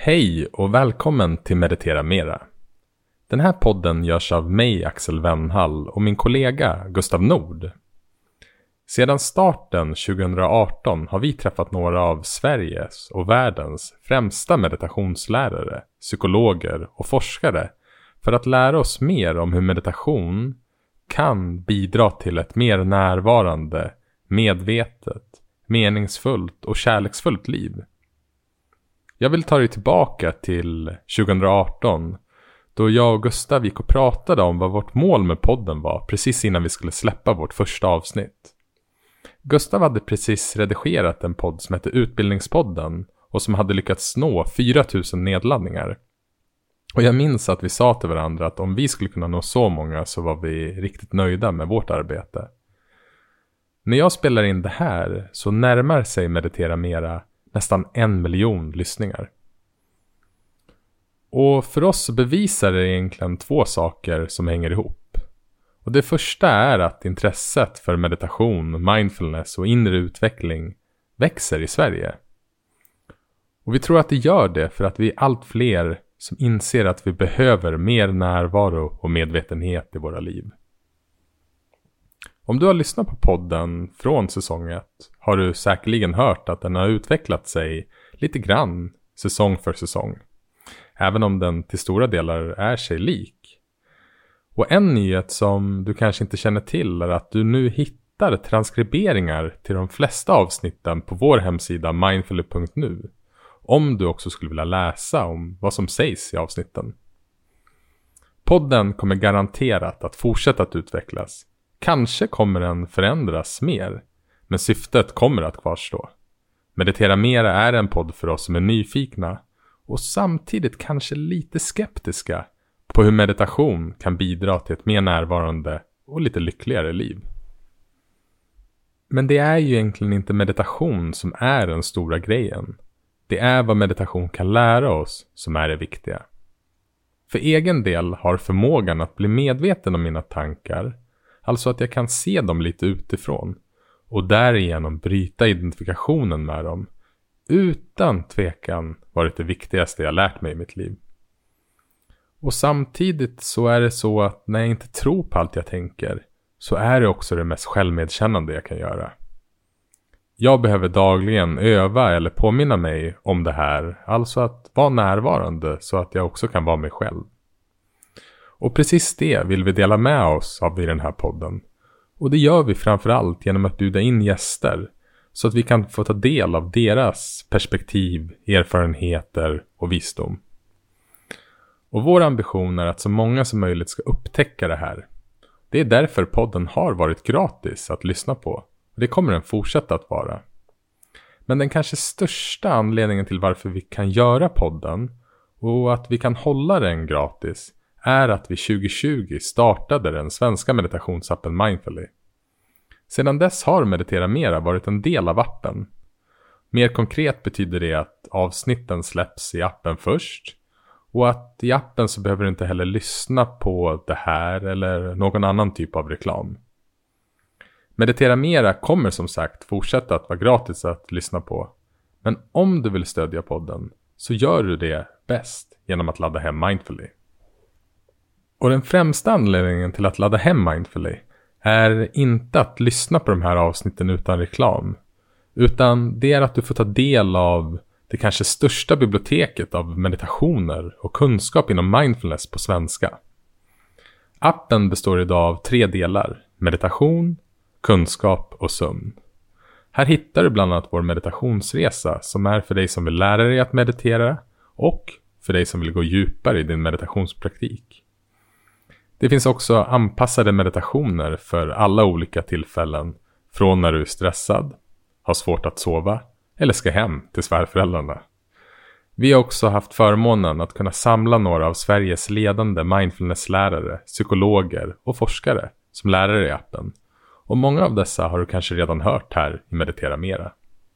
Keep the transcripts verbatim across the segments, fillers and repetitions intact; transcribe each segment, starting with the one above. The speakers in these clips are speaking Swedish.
Hej och välkommen till Meditera Mera. Den här podden görs av mig, Axel Wennhall, och min kollega Gustav Nord. Sedan starten tjugo arton har vi träffat några av Sveriges och världens främsta meditationslärare, psykologer och forskare för att lära oss mer om hur meditation kan bidra till ett mer närvarande, medvetet, meningsfullt och kärleksfullt liv. Jag vill ta dig tillbaka till tjugo arton då jag och Gustav gick och pratade om vad vårt mål med podden var precis innan vi skulle släppa vårt första avsnitt. Gustav hade precis redigerat en podd som hette Utbildningspodden och som hade lyckats nå fyra tusen nedladdningar. Och jag minns att vi sa till varandra att om vi skulle kunna nå så många så var vi riktigt nöjda med vårt arbete. När jag spelar in det här så närmar sig Meditera Mera nästan en miljon lyssningar. Och för oss så bevisar det egentligen två saker som hänger ihop. Och det första är att intresset för meditation, mindfulness och inre utveckling växer i Sverige. Och vi tror att det gör det för att vi är allt fler som inser att vi behöver mer närvaro och medvetenhet i våra liv. Om du har lyssnat på podden från säsong ett har du säkerligen hört att den har utvecklat sig lite grann säsong för säsong. Även om den till stora delar är sig lik. Och en nyhet som du kanske inte känner till är att du nu hittar transkriberingar till de flesta avsnitten på vår hemsida mindfully punkt nu. Om du också skulle vilja läsa om vad som sägs i avsnitten. Podden kommer garanterat att fortsätta att utvecklas. Kanske kommer den förändras mer, men syftet kommer att kvarstå. Meditera Mera är en podd för oss som är nyfikna och samtidigt kanske lite skeptiska på hur meditation kan bidra till ett mer närvarande och lite lyckligare liv. Men det är ju egentligen inte meditation som är den stora grejen. Det är vad meditation kan lära oss som är det viktiga. För egen del har förmågan att bli medveten om mina tankar, alltså att jag kan se dem lite utifrån och därigenom bryta identifikationen med dem, utan tvekan varit det viktigaste jag lärt mig i mitt liv. Och samtidigt så är det så att när jag inte tror på allt jag tänker så är det också det mest självmedkännande jag kan göra. Jag behöver dagligen öva eller påminna mig om det här, alltså att vara närvarande så att jag också kan vara mig själv. Och precis det vill vi dela med oss av i den här podden. Och det gör vi framförallt genom att bjuda in gäster så att vi kan få ta del av deras perspektiv, erfarenheter och visdom. Och vår ambition är att så många som möjligt ska upptäcka det här. Det är därför podden har varit gratis att lyssna på. Och det kommer den fortsätta att vara. Men den kanske största anledningen till varför vi kan göra podden och att vi kan hålla den gratis är att vi tjugo tjugo startade den svenska meditationsappen Mindfully. Sedan dess har Meditera Mera varit en del av appen. Mer konkret betyder det att avsnitten släpps i appen först och att i appen så behöver du inte heller lyssna på det här eller någon annan typ av reklam. Meditera Mera kommer som sagt fortsätta att vara gratis att lyssna på. Men om du vill stödja podden så gör du det bäst genom att ladda hem Mindfully. Och den främsta anledningen till att ladda hem Mindfully är inte att lyssna på de här avsnitten utan reklam. Utan det är att du får ta del av det kanske största biblioteket av meditationer och kunskap inom mindfulness på svenska. Appen består idag av tre delar: meditation, kunskap och sömn. Här hittar du bland annat vår meditationsresa som är för dig som vill lära dig att meditera och för dig som vill gå djupare i din meditationspraktik. Det finns också anpassade meditationer för alla olika tillfällen, från när du är stressad, har svårt att sova eller ska hem till svärföräldrarna. Vi har också haft förmånen att kunna samla några av Sveriges ledande mindfulnesslärare, psykologer och forskare som lärare i appen. Och många av dessa har du kanske redan hört här i Meditera Mera.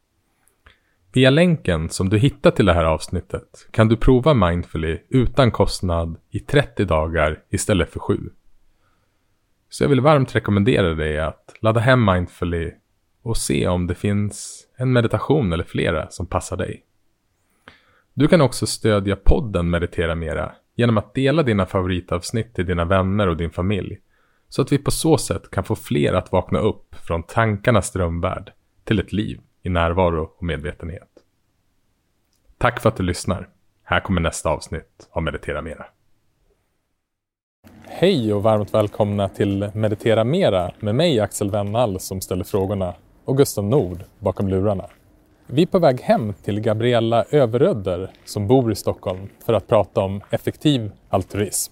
Via länken som du hittar till det här avsnittet kan du prova Mindfully utan kostnad i trettio dagar istället för sju. Så jag vill varmt rekommendera dig att ladda hem Mindfully och se om det finns en meditation eller flera som passar dig. Du kan också stödja podden Meditera Mera genom att dela dina favoritavsnitt till dina vänner och din familj, så att vi på så sätt kan få fler att vakna upp från tankarnas drömvärld till ett liv i närvaro och medvetenhet. Tack för att du lyssnar. Här kommer nästa avsnitt av Meditera Mera. Hej och varmt välkomna till Meditera Mera med mig Axel Wennall som ställer frågorna och Gustav Nord bakom lurarna. Vi är på väg hem till Gabriella Överödder som bor i Stockholm för att prata om effektiv altruism.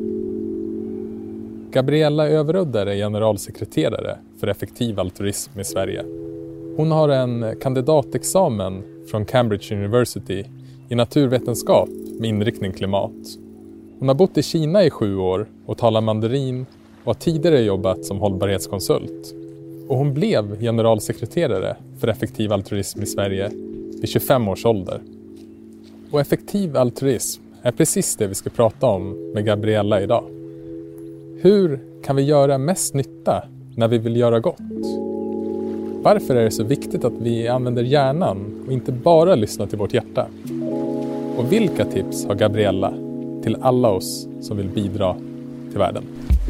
Gabriella Överödder är generalsekreterare för effektiv altruism i Sverige. Hon har en kandidatexamen från Cambridge University i naturvetenskap med inriktning klimat. Hon har bott i Kina i sju år och talar mandarin och har tidigare jobbat som hållbarhetskonsult. Och hon blev generalsekreterare för effektiv altruism i Sverige vid tjugofem års ålder. Och effektiv altruism är precis det vi ska prata om med Gabriella idag. Hur kan vi göra mest nytta när vi vill göra gott? Varför är det så viktigt att vi använder hjärnan och inte bara lyssnar till vårt hjärta? Och vilka tips har Gabriella till alla oss som vill bidra till världen?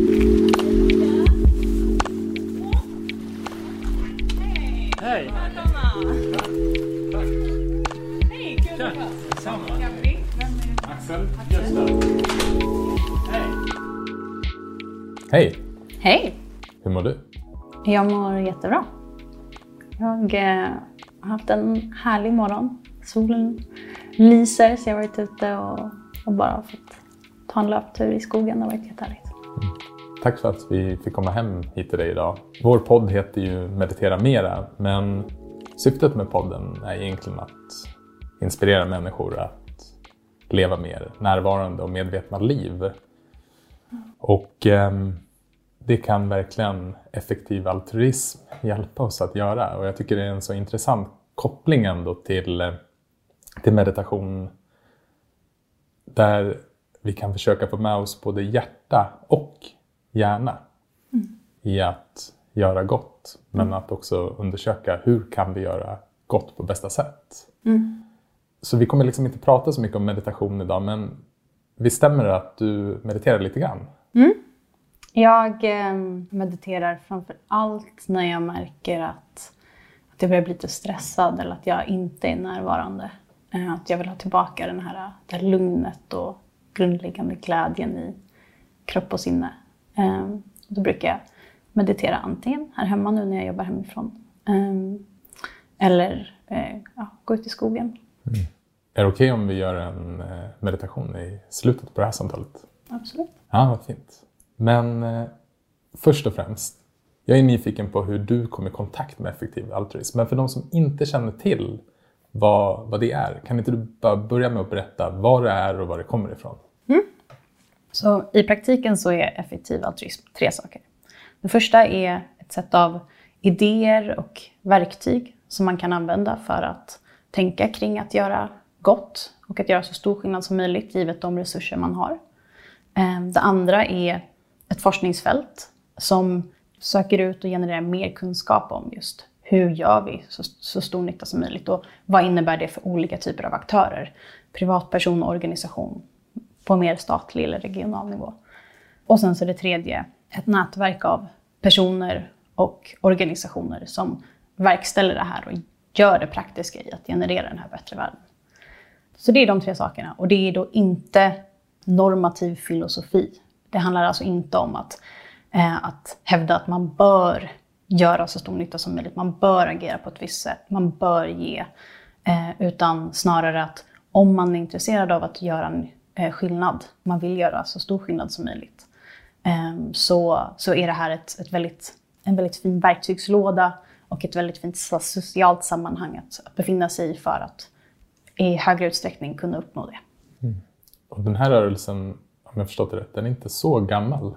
Hej! Hej, kul att vara. Detsamma. Gabri, Axel, Gustav. Hej! Hej! Hej, Hur mår du? jag mår jättebra. Jag eh, har haft en härlig morgon. Solen lyser så jag har varit ute och, och bara fått ta en löptur i skogen. Det har varit jättehärligt. Mm. Tack för att vi fick komma hem hit till dig idag. Vår podd heter ju Meditera Mera, men syftet med podden är egentligen att inspirera människor att leva mer närvarande och medvetna liv. Och eh, det kan verkligen effektiv altruism hjälpa oss att göra. Och jag tycker det är en så intressant koppling ändå till, till meditation, där vi kan försöka få med oss både hjärta och hjärna mm. i att göra gott, men mm. att också undersöka hur kan vi göra gott på bästa sätt. Mm. Så vi kommer liksom inte prata så mycket om meditation idag, men vi stämmer att du mediterar lite grann? Mm. Jag eh, mediterar framför allt när jag märker att, att jag börjar bli lite stressad eller att jag inte är närvarande. Eh, att jag vill ha tillbaka den här, det här lugnet och grundläggande glädjen i kropp och sinne. Eh, då brukar jag meditera antingen här hemma nu när jag jobbar hemifrån. Eh, eller eh, ja, gå ut i skogen. Mm. Är det okej om vi gör en meditation i slutet på det här samtalet? Absolut. Ja, vad fint. Men eh, först och främst, jag är nyfiken på hur du kom i kontakt med effektiv altruism. Men för de som inte känner till vad, vad det är, kan inte du bara börja med att berätta vad det är och var det kommer ifrån? Mm. Så i praktiken så är effektiv altruism tre saker. Det första är ett sätt av idéer och verktyg som man kan använda för att tänka kring att göra gott och att göra så stor skillnad som möjligt givet de resurser man har. Det andra är ett forskningsfält som söker ut och genererar mer kunskap om just hur gör vi så, så stor nytta som möjligt och vad innebär det för olika typer av aktörer, privatperson och organisation på mer statlig eller regional nivå. Och sen så är det tredje ett nätverk av personer och organisationer som verkställer det här och gör det praktiska i att generera den här bättre världen. Så det är de tre sakerna, och det är då inte normativ filosofi. Det handlar alltså inte om att, eh, att hävda att man bör göra så stor nytta som möjligt. Man bör agera på ett visst sätt. Man bör ge. Eh, utan snarare att om man är intresserad av att göra en eh, skillnad, man vill göra så stor skillnad som möjligt, eh, så, så är det här ett, ett väldigt, en väldigt fin verktygslåda och ett väldigt fint socialt sammanhang att, att befinna sig i för att i högre utsträckning kunna uppnå det. Mm. Och den här rörelsen, om jag förstått det rätt, den är inte så gammal.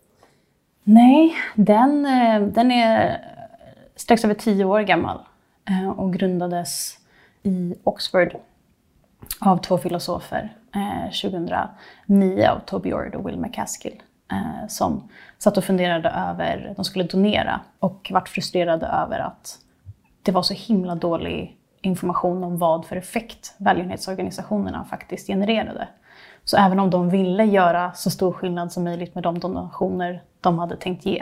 Nej, den, den är strax över tio år gammal och grundades i Oxford av två filosofer tjugohundranio av Toby Ord och Will MacAskill, som satt och funderade över, de skulle donera och vart frustrerade över att det var så himla dålig information om vad för effekt välgörenhetsorganisationerna faktiskt genererade. Så även om de ville göra så stor skillnad som möjligt med de donationer de hade tänkt ge,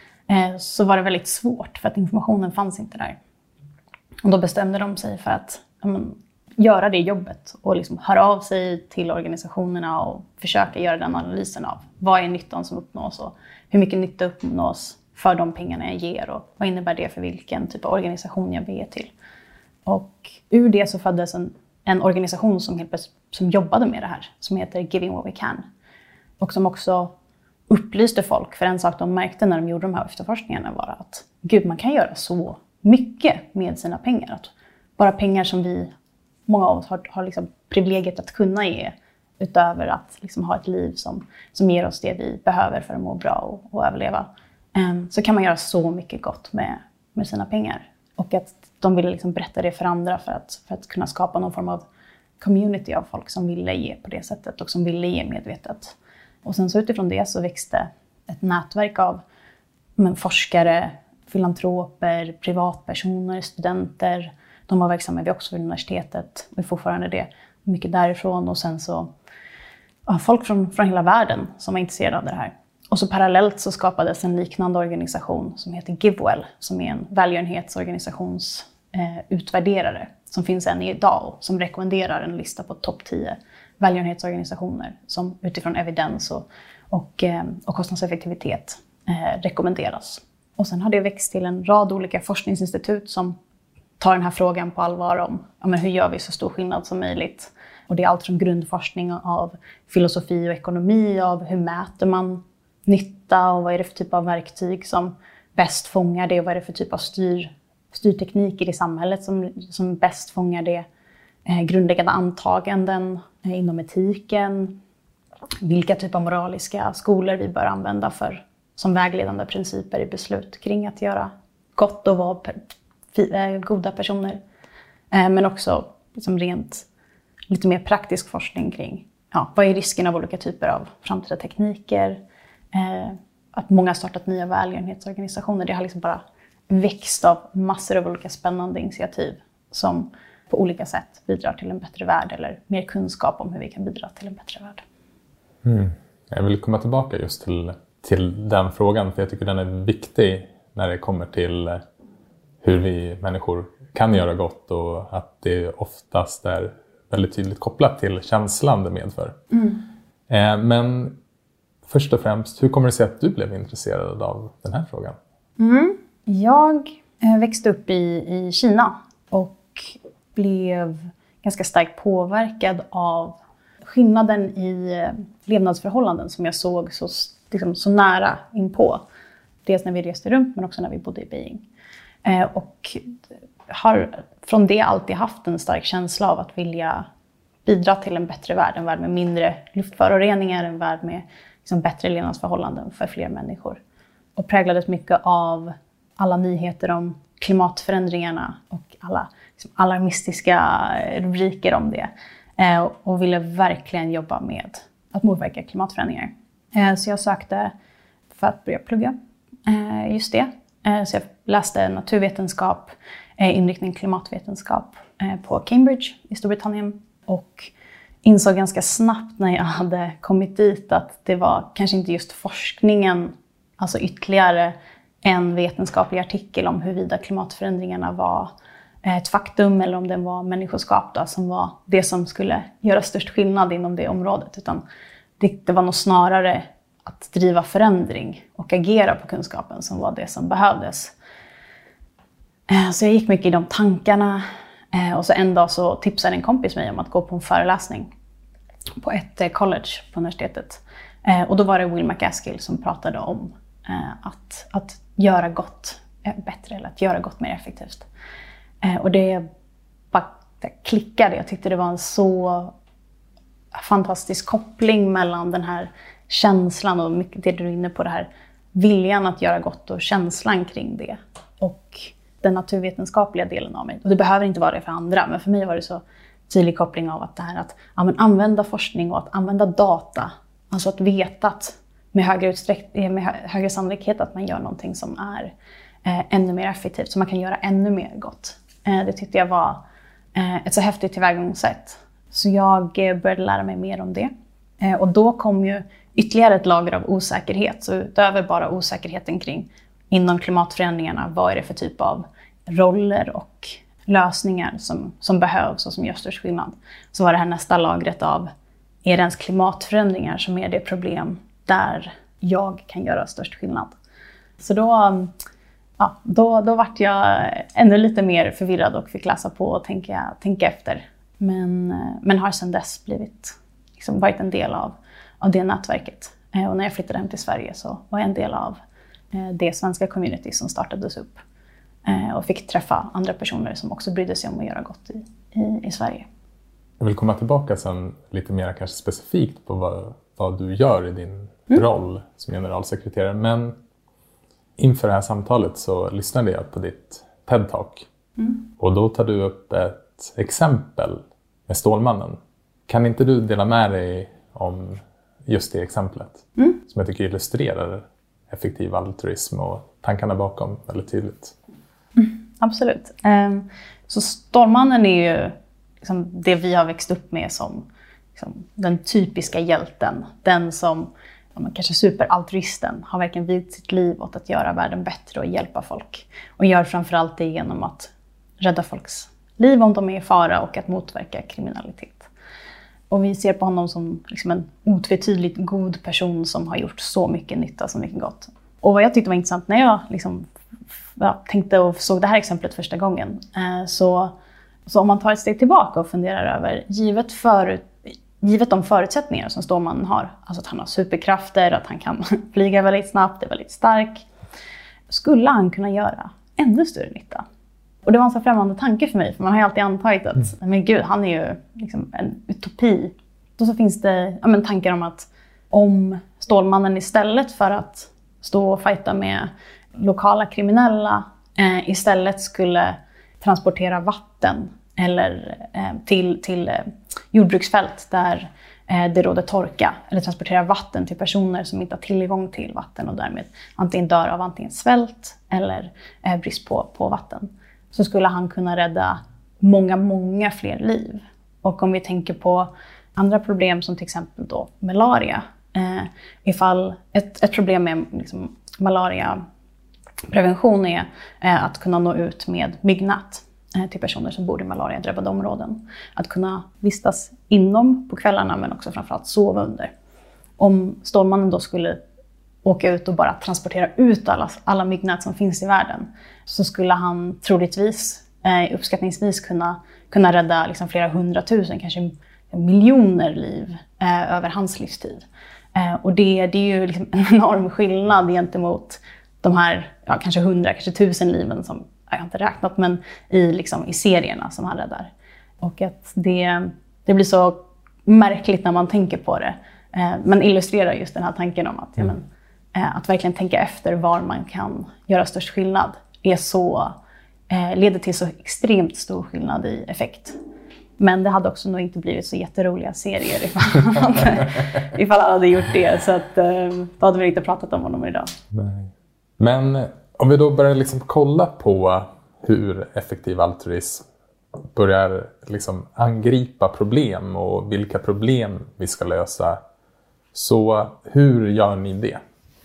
så var det väldigt svårt för att informationen fanns inte där. Och då bestämde de sig för att ja, men, göra det jobbet och liksom höra av sig till organisationerna och försöka göra den analysen av vad är nyttan som uppnås och hur mycket nytta uppnås för de pengarna jag ger och vad innebär det för vilken typ av organisation jag vill ge till. Och ur det så föddes en, en organisation som, helt, som jobbade med det här som heter Giving What We Can och som också upplyste folk, för en sak de märkte när de gjorde de här efterforskningarna var att gud, man kan göra så mycket med sina pengar. Att bara pengar som vi, många av oss har, har liksom privilegiet att kunna ge utöver att liksom ha ett liv som, som ger oss det vi behöver för att må bra och, och överleva. Um, så kan man göra så mycket gott med, med sina pengar. Och att de ville liksom berätta det för andra för att, för att kunna skapa någon form av community av folk som ville ge på det sättet och som ville ge medvetet. Och sen så utifrån det så växte ett nätverk av men, forskare, filantroper, privatpersoner, studenter. De var verksamma vid Oxford-universitetet och är fortfarande det. Mycket därifrån och sen så ja, folk från, från hela världen som var intresserade av det här. Och så parallellt så skapades en liknande organisation som heter GiveWell som är en välgörenhetsorganisations eh, utvärderare som finns än idag och som rekommenderar en lista på topp tio välgörenhetsorganisationer som utifrån evidens och, och, eh, och kostnadseffektivitet eh, rekommenderas. Och sen har det växt till en rad olika forskningsinstitut som tar den här frågan på allvar om ja, men hur gör vi så stor skillnad som möjligt. Och det är allt från grundforskning av filosofi och ekonomi, av hur mäter man nytta och vad är det för typ av verktyg som bäst fångar det och vad är det för typ av styr, styrtekniker i samhället som, som bäst fångar det. Eh, grundläggande antaganden eh, inom etiken, vilka typ av moraliska skolor vi bör använda för som vägledande principer i beslut kring att göra gott och vara per, fi, goda personer. Eh, men också liksom rent lite mer praktisk forskning kring ja, vad är risken av olika typer av framtida tekniker. Eh, att många har startat nya välgörenhetsorganisationer. Det har liksom bara växt av massor av olika spännande initiativ som på olika sätt bidrar till en bättre värld eller mer kunskap om hur vi kan bidra till en bättre värld. Mm. Jag vill komma tillbaka just till, till den frågan för jag tycker den är viktig när det kommer till hur vi människor kan göra gott och att det oftast är väldigt tydligt kopplat till känslan det medför. Mm. Eh, men först och främst, hur kommer det sig att du blev intresserad av den här frågan? Mm. Jag växte upp i, i Kina och blev ganska starkt påverkad av skillnaden i levnadsförhållanden som jag såg så, liksom, så nära inpå. Dels när vi reste runt men också när vi bodde i Beijing. Eh, och har från det alltid haft en stark känsla av att vilja bidra till en bättre värld. En värld med mindre luftföroreningar, en värld med liksom, bättre levnadsförhållanden för fler människor. Och präglades mycket av alla nyheter om klimatförändringarna och alla liksom, alarmistiska rubriker om det. Eh, och ville verkligen jobba med att motverka klimatförändringar. Eh, så jag sökte för att börja plugga eh, just det. Eh, så jag läste naturvetenskap, eh, inriktning klimatvetenskap eh, på Cambridge i Storbritannien. Och insåg ganska snabbt när jag hade kommit dit att det var kanske inte just forskningen, alltså ytterligare en vetenskaplig artikel om huruvida klimatförändringarna var ett faktum eller om den var människoskapta som var det som skulle göra störst skillnad inom det området. Utan det, det var nog snarare att driva förändring och agera på kunskapen som var det som behövdes. Så jag gick mycket i de tankarna och så en dag så tipsade en kompis mig om att gå på en föreläsning på ett college på universitetet. Och då var det Will MacAskill som pratade om att, att göra gott bättre eller att göra gott mer effektivt. Och det bara klickade. Jag tyckte det var en så fantastisk koppling mellan den här känslan och mycket det du är inne på, det här viljan att göra gott och känslan kring det. Och den naturvetenskapliga delen av mig. Och det behöver inte vara det för andra, men för mig var det så tydlig koppling av att det här att ja, men använda forskning och att använda data. Alltså att veta att med högre, utsträck- med högre sannolikhet att man gör någonting som är eh, ännu mer effektivt. Så man kan göra ännu mer gott. Eh, det tyckte jag var ett så häftigt tillvägagångssätt. Så jag började lära mig mer om det. Och då kom ju ytterligare ett lager av osäkerhet. Så utöver bara osäkerheten kring inom klimatförändringarna, vad är det för typ av roller och lösningar som, som behövs och som gör störst skillnad. Så var det här nästa lagret av, är det ens klimatförändringar som är det problem där jag kan göra störst skillnad. Så då, ja, då, då vart jag ännu lite mer förvirrad och fick läsa på och tänka, tänka efter. Men, men har sedan dess blivit, liksom, varit en del av, av det nätverket. Och när jag flyttade hem till Sverige så var jag en del av det svenska community som startades upp. Och fick träffa andra personer som också brydde sig om att göra gott i, i, i Sverige. Jag vill komma tillbaka sen lite mer kanske specifikt på vad, vad du gör i din mm. roll som generalsekreterare. Men inför det här samtalet så lyssnade jag på ditt TED-talk. Mm. Och då tar du upp ett exempel med Stålmannen. Kan inte du dela med dig om just det exemplet? Mm. Som jag tycker illustrerar effektiv altruism och tankarna bakom väldigt tydligt. Mm, absolut. Um, så Stålmannen är ju liksom det vi har växt upp med som liksom, den typiska hjälten. Den som, ja, kanske superaltruisten, har verkligen vigt sitt liv åt att göra världen bättre och hjälpa folk. Och gör framförallt det genom att rädda folks liv om de är i fara och att motverka kriminalitet. Och vi ser på honom som liksom en otvetydigt god person som har gjort så mycket nytta, så mycket gott. Och vad jag tyckte var intressant när jag liksom, ja, tänkte och såg det här exemplet första gången. Eh, så, så om man tar ett steg tillbaka och funderar över, givet, för, givet de förutsättningar som Stålmannen har, alltså att han har superkrafter, att han kan flyga väldigt snabbt, är väldigt stark, skulle han kunna göra ännu större nytta. Och det var en så främmande tanke för mig, för man har ju alltid antagit att mm. men gud, han är ju liksom en utopi. Då så finns det ja, men tankar om att om Stålmannen istället för att stå och fighta med lokala kriminella eh, istället skulle transportera vatten eller eh, till, till eh, jordbruksfält där eh, det råder torka, eller transportera vatten till personer som inte har tillgång till vatten och därmed antingen dör av antingen svält eller eh, brist på, på vatten, så skulle han kunna rädda många, många fler liv. Och om vi tänker på andra problem som till exempel då malaria. Eh, ifall ett, ett problem med liksom, malariaprevention är eh, att kunna nå ut med myggnät eh, till personer som bor i malariadrabbade områden. Att kunna vistas inom på kvällarna men också framförallt sova under. Om Stålmannen då skulle åka ut och bara transportera ut alla, alla myggnät som finns i världen, så skulle han troligtvis, eh, uppskattningsvis kunna, kunna rädda liksom flera hundratusen, kanske miljoner liv eh, över hans livstid. Eh, och det, det är ju liksom en enorm skillnad gentemot de här ja, kanske hundra, kanske tusen liven som jag har inte räknat, men i, liksom, i serierna som han räddar. Och att det, det blir så märkligt när man tänker på det. Eh, men illustrerar just den här tanken om att, mm. ja, men, eh, att verkligen tänka efter var man kan göra störst skillnad är så, eh, leder till så extremt stor skillnad i effekt. Men det hade också nog inte blivit så jätteroliga serier ifall han hade, ifall han hade gjort det. Så att, då hade vi inte pratat om honom idag. Nej. Men om vi då börjar liksom kolla på hur effektiv altruism börjar liksom angripa problem och vilka problem vi ska lösa. Så hur gör ni det?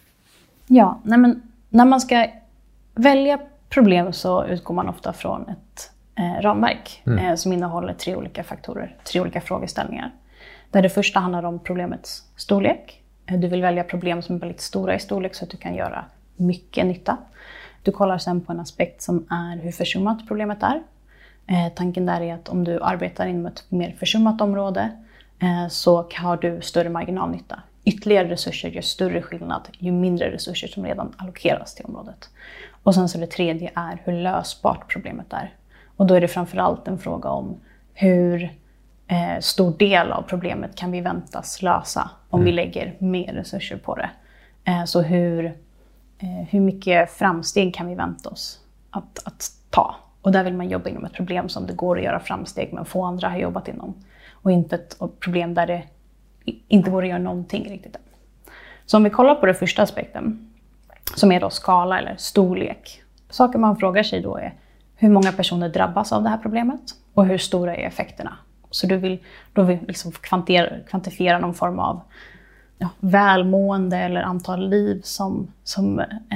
Ja, nej men, när man ska välja problem så utgår man ofta från ett Eh, ramverk mm. eh, som innehåller tre olika faktorer, tre olika frågeställningar. Där det första handlar om problemets storlek. Eh, du vill välja problem som är väldigt stora i storlek så att du kan göra mycket nytta. Du kollar sen på en aspekt som är hur försummat problemet är. Eh, tanken där är att om du arbetar inom ett mer försummat område eh, så har du större marginalnytta. Ytterligare resurser gör större skillnad ju mindre resurser som redan allokeras till området. Och sen så det tredje är hur lösbart problemet är. Och då är det framförallt en fråga om hur eh, stor del av problemet kan vi väntas lösa om mm. vi lägger mer resurser på det. Eh, så hur, eh, hur mycket framsteg kan vi vänta oss att, att ta? Och där vill man jobba inom ett problem som det går att göra framsteg men få andra har jobbat inom. Och inte ett problem där det inte går att göra någonting riktigt än. Så om vi kollar på den första aspekten som är då skala eller storlek. Saker man frågar sig då är: hur många personer drabbas av det här problemet och hur stora är effekterna. Så du vill, då vill liksom kvantifiera, kvantifiera någon form av ja, välmående eller antal liv som, som,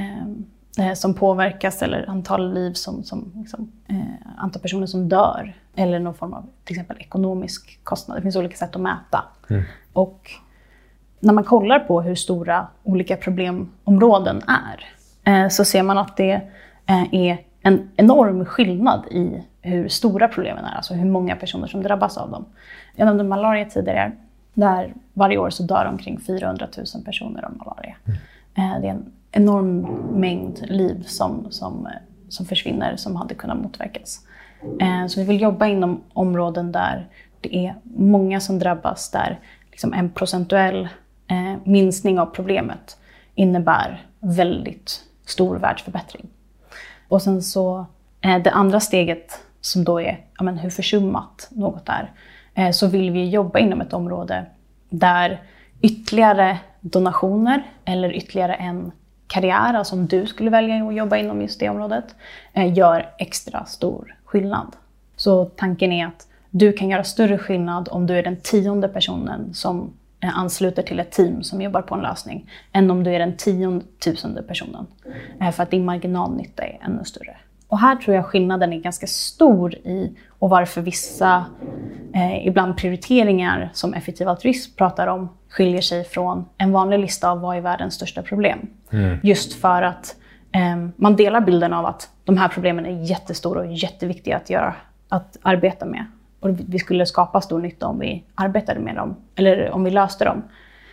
eh, som påverkas eller antal liv som, som liksom, eh, antal personer som dör eller någon form av till exempel ekonomisk kostnad. Det finns olika sätt att mäta. Mm. Och när man kollar på hur stora olika problemområden är eh, så ser man att det eh, är en enorm skillnad i hur stora problemen är, alltså hur många personer som drabbas av dem. Jag nämnde malaria tidigare, där varje år så dör omkring fyrahundratusen personer av malaria. Mm. Det är en enorm mängd liv som, som, som försvinner, som hade kunnat motverkas. Så vi vill jobba inom områden där det är många som drabbas, där liksom en procentuell minskning av problemet innebär väldigt stor världsförbättring. Och sen så det andra steget som då är ja, men hur försummat något är, eh, så vill vi jobba inom ett område där ytterligare donationer eller ytterligare en karriär, alltså om du skulle välja att jobba inom just det området, eh, gör extra stor skillnad. Så tanken är att du kan göra större skillnad om du är den tionde personen som eh, ansluter till ett team som jobbar på en lösning, än om du är den tiontusende personen, eh, för att din marginalnytta är ännu större. Och här tror jag skillnaden är ganska stor i och varför vissa eh, ibland prioriteringar som effektiv altruism pratar om skiljer sig från en vanlig lista av vad är världens största problem. Mm. Just för att eh, man delar bilden av att de här problemen är jättestora och jätteviktiga att, göra, att arbeta med. Och vi skulle skapa stor nytta om vi arbetade med dem, eller om vi löste dem.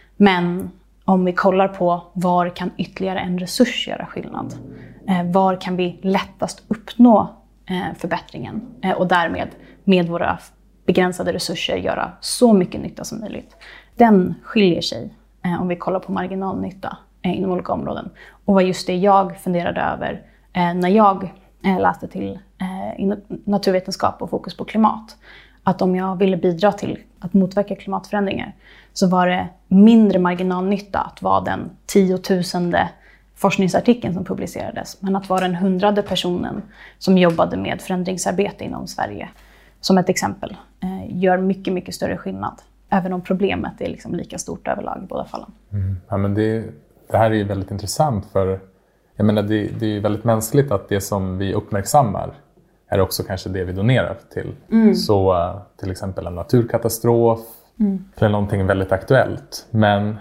Men om vi kollar på var kan ytterligare en resurs göra skillnad? Eh, var kan vi lättast uppnå eh, förbättringen? Eh, och därmed med våra begränsade resurser göra så mycket nytta som möjligt. Den skiljer sig eh, om vi kollar på marginalnytta eh, inom olika områden. Och vad just det jag funderade över eh, när jag eh, läste till eh, naturvetenskap och fokus på klimat. Att om jag ville bidra till att motverka klimatförändringar så var det mindre marginalnytta att vara den tiotusende forskningsartikeln som publicerades. Men att vara den hundrade personen som jobbade med förändringsarbete inom Sverige, som ett exempel, gör mycket, mycket större skillnad. Även om problemet är liksom lika stort överlag i båda fallen. Mm. Ja, men det, det här är ju väldigt intressant, för jag menar, det, det är ju väldigt mänskligt att det som vi uppmärksammar är också kanske det vi donerar till. Mm. Så till exempel en naturkatastrof mm. eller någonting väldigt aktuellt. Men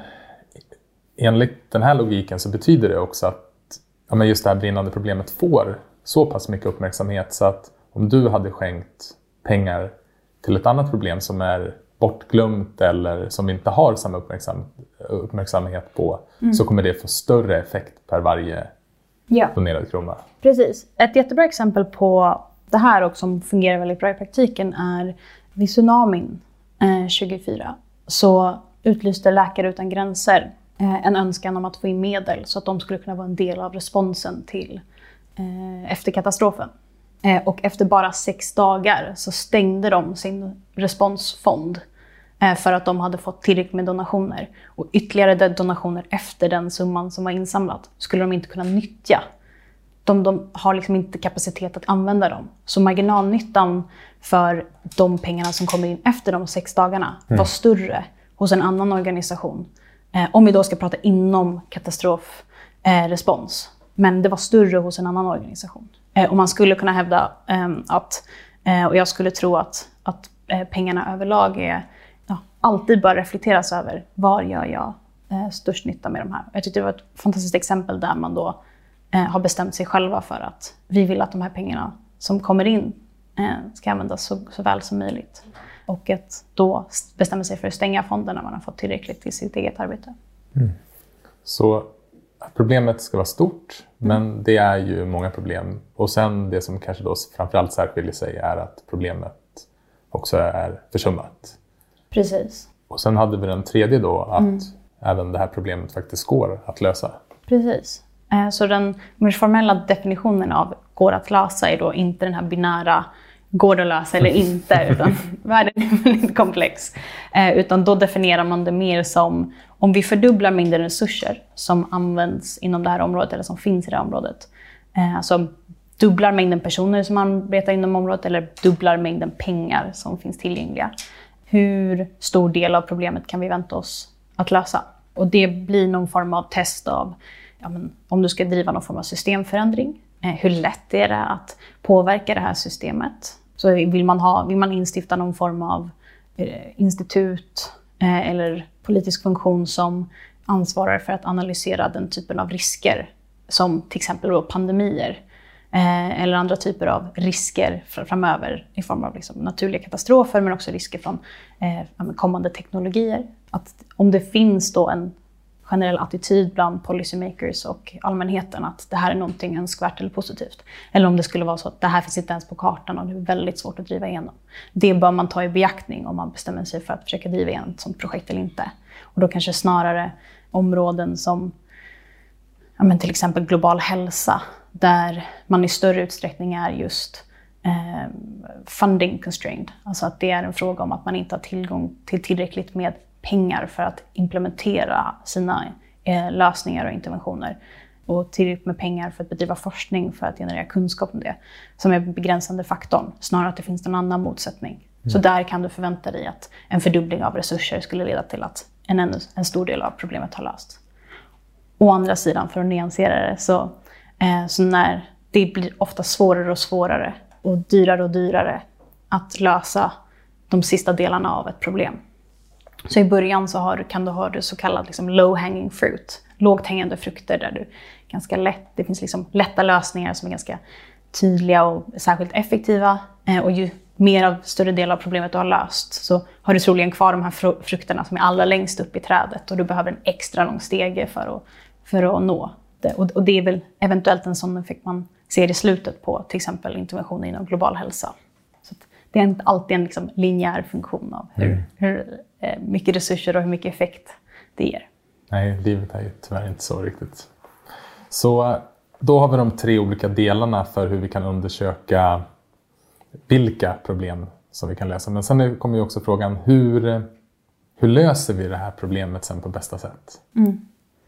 enligt den här logiken så betyder det också att ja, men just det här brinnande problemet får så pass mycket uppmärksamhet så att om du hade skänkt pengar till ett annat problem som är bortglömt eller som vi inte har samma uppmärksam, uppmärksamhet på mm. så kommer det få större effekt per varje ja. donerad krona. Precis. Ett jättebra exempel på det här och som fungerar väldigt bra i praktiken är vid tsunamin eh, tjugofyra så utlyste Läkare utan gränser eh, en önskan om att få in medel så att de skulle kunna vara en del av responsen till eh, efter katastrofen. Eh, och efter bara sex dagar så stängde de sin responsfond eh, för att de hade fått tillräckligt med donationer. Och ytterligare donationer efter den summan som var insamlad skulle de inte kunna nyttja. De, de har liksom inte kapacitet att använda dem. Så marginalnyttan för de pengarna som kommer in efter de sex dagarna mm. var större hos en annan organisation. Eh, om vi då ska prata inom katastrofrespons. Eh, Men det var större hos en annan organisation. Eh, och man skulle kunna hävda eh, att, eh, och jag skulle tro att, att eh, pengarna överlag är, ja, alltid bör reflekteras över var gör jag eh, störst nytta med de här. Jag tyckte det var ett fantastiskt exempel där man då eh, har bestämt sig själva för att vi vill att de här pengarna som kommer in eh, ska användas så, så väl som möjligt. Och att då bestämma sig för att stänga fonden när man har fått tillräckligt till sitt eget arbete. Mm. Så problemet ska vara stort, men det är ju många problem. Och sen det som kanske då framförallt särskiljer sig är att problemet också är försummat. Precis. Och sen hade vi den tredje då, att mm. även det här problemet faktiskt går att lösa. Precis. Så den mer formella definitionen av går att lösa är då inte den här binära går det att lösa eller inte, utan världen är väldigt komplex. Eh, utan då definierar man det mer som om vi fördubblar mängden resurser som används inom det här området eller som finns i det här området. Eh, alltså dubblar mängden personer som arbetar inom området eller dubblar mängden pengar som finns tillgängliga. Hur stor del av problemet kan vi vänta oss att lösa? Och det blir någon form av test av ja, men, om du ska driva någon form av systemförändring. Eh, hur lätt är det att påverka det här systemet? Så vill man, ha, vill man instifta någon form av eh, institut eh, eller politisk funktion som ansvarar för att analysera den typen av risker som till exempel då pandemier eh, eller andra typer av risker framöver i form av liksom naturliga katastrofer men också risker från eh, kommande teknologier. Att om det finns då en generell attityd bland policymakers och allmänheten att det här är någonting önskvärt eller positivt. Eller om det skulle vara så att det här finns inte ens på kartan och det är väldigt svårt att driva igenom. Det bör man ta i beaktning om man bestämmer sig för att försöka driva igenom ett sådant projekt eller inte. Och då kanske snarare områden som ja, men till exempel global hälsa där man i större utsträckning är just eh, funding constrained. Alltså att det är en fråga om att man inte har tillgång till tillräckligt med pengar för att implementera sina eh, lösningar och interventioner och tillräckligt med pengar för att bedriva forskning för att generera kunskap om det som är begränsande faktorn, snarare att det finns en annan motsättning. Mm. Så där kan du förvänta dig att en fördubbling av resurser skulle leda till att en, ännu, en stor del av problemet har löst. Å andra sidan, för att nyansera det, så, eh, så när det blir ofta svårare och svårare och dyrare och dyrare att lösa de sista delarna av ett problem. Så i början så har, kan du ha det så kallad liksom low hanging fruit, lågt hängande frukter där du ganska lätt, det finns liksom lätta lösningar som är ganska tydliga och särskilt effektiva. Eh, och ju mer av större del av problemet du har löst så har du troligen kvar de här frukterna som är allra längst upp i trädet och du behöver en extra lång stege för att, för att nå det. Och, och det är väl eventuellt en sån effekt man ser i slutet på till exempel interventioner inom global hälsa. Så det är inte alltid en liksom linjär funktion av hur, mm. hur eh, mycket resurser och hur mycket effekt det ger. Nej, livet är ju tyvärr inte så riktigt. Så då har vi de tre olika delarna för hur vi kan undersöka vilka problem som vi kan lösa. Men sen kommer ju också frågan, hur, hur löser vi det här problemet sen på bästa sätt? Mm.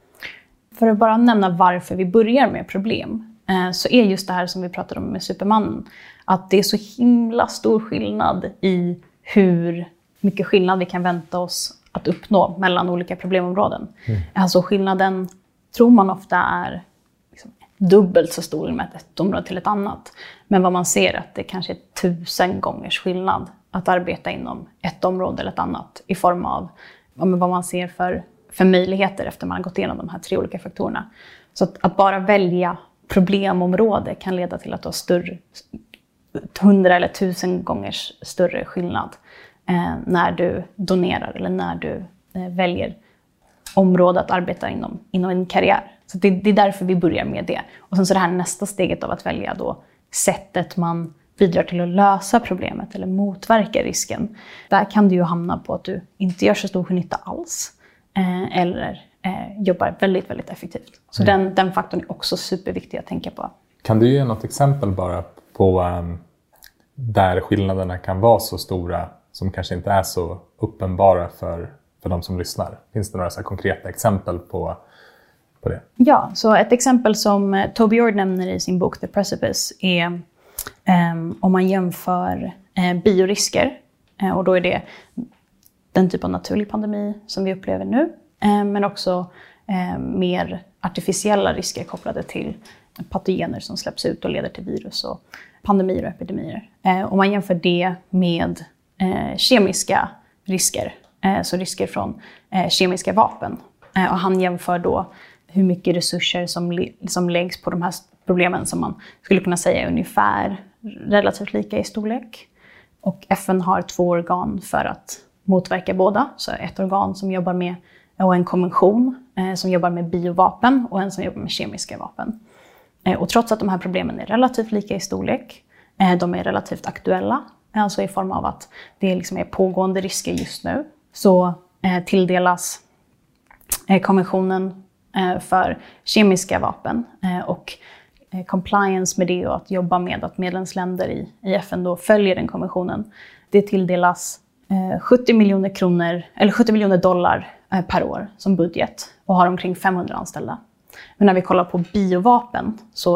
För att bara nämna varför vi börjar med problem eh, så är just det här som vi pratade om med Supermannen, att det är så himla stor skillnad i hur mycket skillnad vi kan vänta oss att uppnå mellan olika problemområden. Mm. Alltså skillnaden tror man ofta är liksom dubbelt så stor med ett område till ett annat. Men vad man ser är att det kanske är tusen gångers skillnad att arbeta inom ett område eller ett annat i form av vad man ser för, för möjligheter efter man har gått igenom de här tre olika faktorerna. Så att, att bara välja problemområde kan leda till att du har större, hundra eller tusen gångers större skillnad eh, när du donerar eller när du eh, väljer område att arbeta inom, inom en karriär. Så det, det är därför vi börjar med det. Och sen så det här nästa steget av att välja då sättet man bidrar till att lösa problemet eller motverka risken. Där kan du ju hamna på att du inte gör så stor nytta alls eh, eller eh, jobbar väldigt, väldigt effektivt. Så mm. den, den faktorn är också superviktig att tänka på. Kan du ge något exempel bara på um, där skillnaderna kan vara så stora som kanske inte är så uppenbara för, för de som lyssnar? Finns det några så här konkreta exempel på På det? Ja, så ett exempel som Toby Ord nämner i sin bok The Precipice är um, om man jämför uh, biorisker, uh, och då är det den typ av naturlig pandemi som vi upplever nu, uh, men också uh, mer artificiella risker kopplade till patogener som släpps ut och leder till virus och pandemier och epidemier. Uh, om man jämför det med uh, kemiska risker, uh, så risker från uh, kemiska vapen, uh, och han jämför då hur mycket resurser som, som läggs på de här problemen som man skulle kunna säga är ungefär relativt lika i storlek. Och F N har två organ för att motverka båda. Så ett organ som jobbar med, och en konvention eh, som jobbar med biovapen och en som jobbar med kemiska vapen. Eh, och trots att de här problemen är relativt lika i storlek, eh, de är relativt aktuella, alltså i form av att det liksom är pågående risker just nu, så eh, tilldelas eh, konventionen för kemiska vapen och compliance med det och att jobba med att medlemsländer i, i F N då följer den konventionen. Det tilldelas sjuttio miljoner kronor eller sjuttio miljoner dollar per år som budget och har omkring femhundra anställda. Men när vi kollar på biovapen så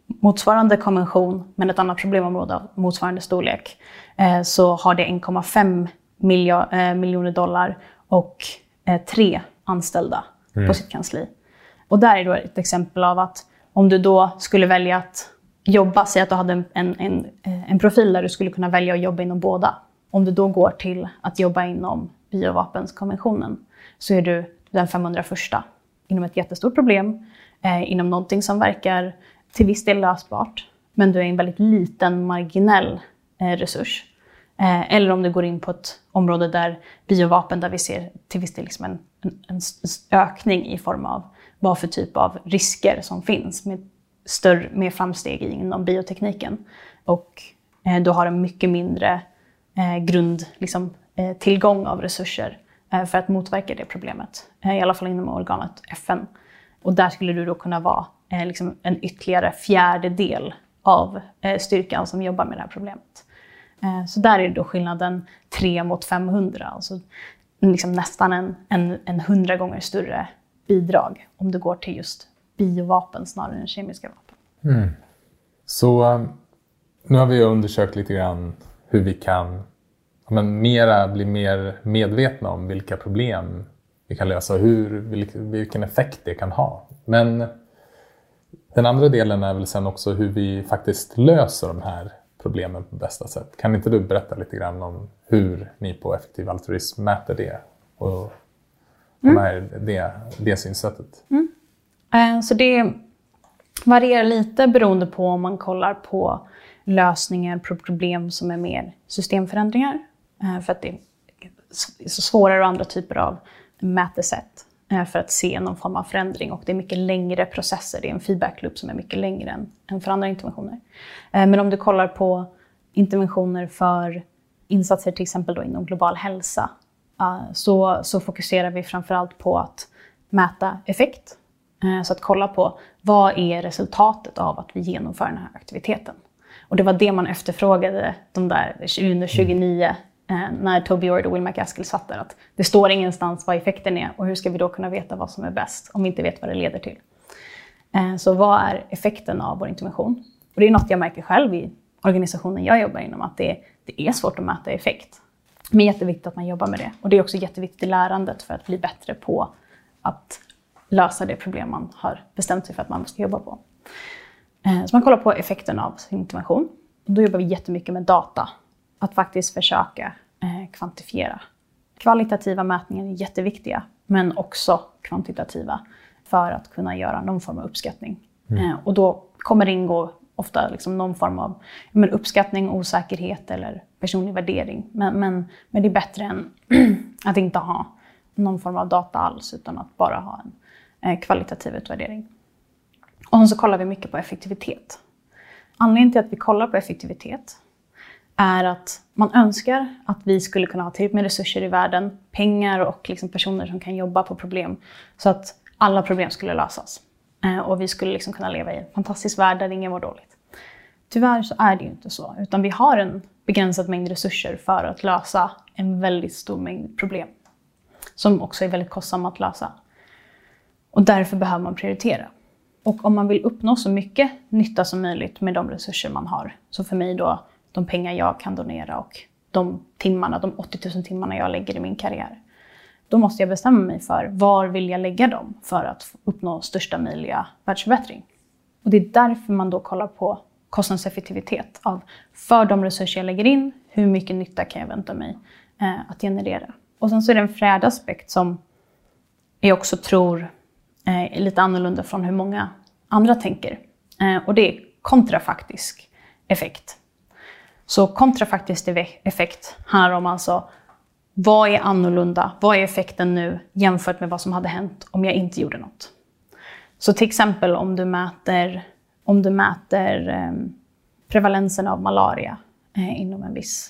motsvarande konvention men ett annat problemområde av motsvarande storlek eh, så har det en komma fem miljo- eh, miljoner dollar och eh, tre anställda mm. på sitt kansli. Och där är då ett exempel av att om du då skulle välja att jobba, säg att du hade en, en, en, en profil där du skulle kunna välja att jobba inom båda. Om du då går till att jobba inom biovapenskonventionen så är du den femhundraförsta inom ett jättestort problem, eh, inom någonting som verkar till viss del lösbart, men du är en väldigt liten marginell eh, resurs. Eh, eller om du går in på ett område där biovapen, där vi ser till viss del liksom en, en, en ökning i form av vad för typ av risker som finns med större, med framsteg inom biotekniken. Och eh, du har en mycket mindre eh, grund, liksom, eh, tillgång av resurser eh, för att motverka det problemet. Eh, I alla fall inom organet F N. Och där skulle du då kunna vara eh, liksom en ytterligare fjärdedel av eh, styrkan som jobbar med det här problemet. Eh, så där är då skillnaden tre mot femhundra. Alltså liksom nästan en, en, en hundra gånger större bidrag om du går till just biovapen snarare än kemiska vapen. Mm. Så nu har vi undersökt lite grann hur vi kan men, mera, bli mer medvetna om vilka problem vi kan lösa och hur, vilken effekt det kan ha. Men den andra delen är väl sen också hur vi faktiskt löser de här problemen på bästa sätt. Kan inte du berätta lite grann om hur ni på Effektiv Altruism mäter det och mm. här, det, det synsättet? Mm. Eh, så det varierar lite beroende på om man kollar på lösningar på problem som är mer systemförändringar. Eh, för att det är så svårare och andra typer av mätesätt eh, för att se någon form av förändring. Och det är mycket längre processer. Det är en feedback loop som är mycket längre än, än för andra interventioner. Eh, men om du kollar på interventioner för insatser till exempel då inom global hälsa. Uh, så, så fokuserar vi framförallt på att mäta effekt. Uh, så att kolla på vad är resultatet av att vi genomför den här aktiviteten. Och det var det man efterfrågade de där under tjugonio uh, när Toby Ord och Will MacAskill satt där. Att det står ingenstans vad effekten är och hur ska vi då kunna veta vad som är bäst om vi inte vet vad det leder till. Uh, så vad är effekten av vår intervention? Och det är något jag märker själv i organisationen jag jobbar inom, att det, det är svårt att mäta effekt. Men jätteviktigt att man jobbar med det. Och det är också jätteviktigt i lärandet för att bli bättre på att lösa det problem man har bestämt sig för att man ska jobba på. Så man kollar på effekten av sin intervention. Och då jobbar vi jättemycket med data. Att faktiskt försöka kvantifiera. Kvalitativa mätningar är jätteviktiga, men också kvantitativa för att kunna göra någon form av uppskattning. Mm. Och då kommer det ingå ofta liksom någon form av men, uppskattning, osäkerhet eller personlig värdering. Men, men, men det är bättre än att inte ha någon form av data alls, utan att bara ha en eh, kvalitativ utvärdering. Och så kollar vi mycket på effektivitet. Anledningen till att vi kollar på effektivitet är att man önskar att vi skulle kunna ha tillräckligt med resurser i världen, pengar och liksom personer som kan jobba på problem, så att alla problem skulle lösas. Och vi skulle liksom kunna leva i en fantastisk värld där ingen var dåligt. Tyvärr så är det ju inte så. Utan vi har en begränsad mängd resurser för att lösa en väldigt stor mängd problem. Som också är väldigt kostsamma att lösa. Och därför behöver man prioritera. Och om man vill uppnå så mycket nytta som möjligt med de resurser man har. Så för mig då de pengar jag kan donera och de timmarna, de åttio tusen timmarna jag lägger i min karriär. Då måste jag bestämma mig för var vill jag lägga dem för att uppnå största möjliga världsförbättring. Och det är därför man då kollar på kostnadseffektivitet av för de resurser jag lägger in, hur mycket nytta kan jag vänta mig eh, att generera. Och sen så är det en fjärde aspekt som jag också tror eh, är lite annorlunda från hur många andra tänker. Eh, och det är kontrafaktisk effekt. Så kontrafaktisk effekt handlar om alltså vad är annorlunda? Vad är effekten nu jämfört med vad som hade hänt om jag inte gjorde något? Så till exempel om du mäter, om du mäter eh, prevalensen av malaria eh, inom en viss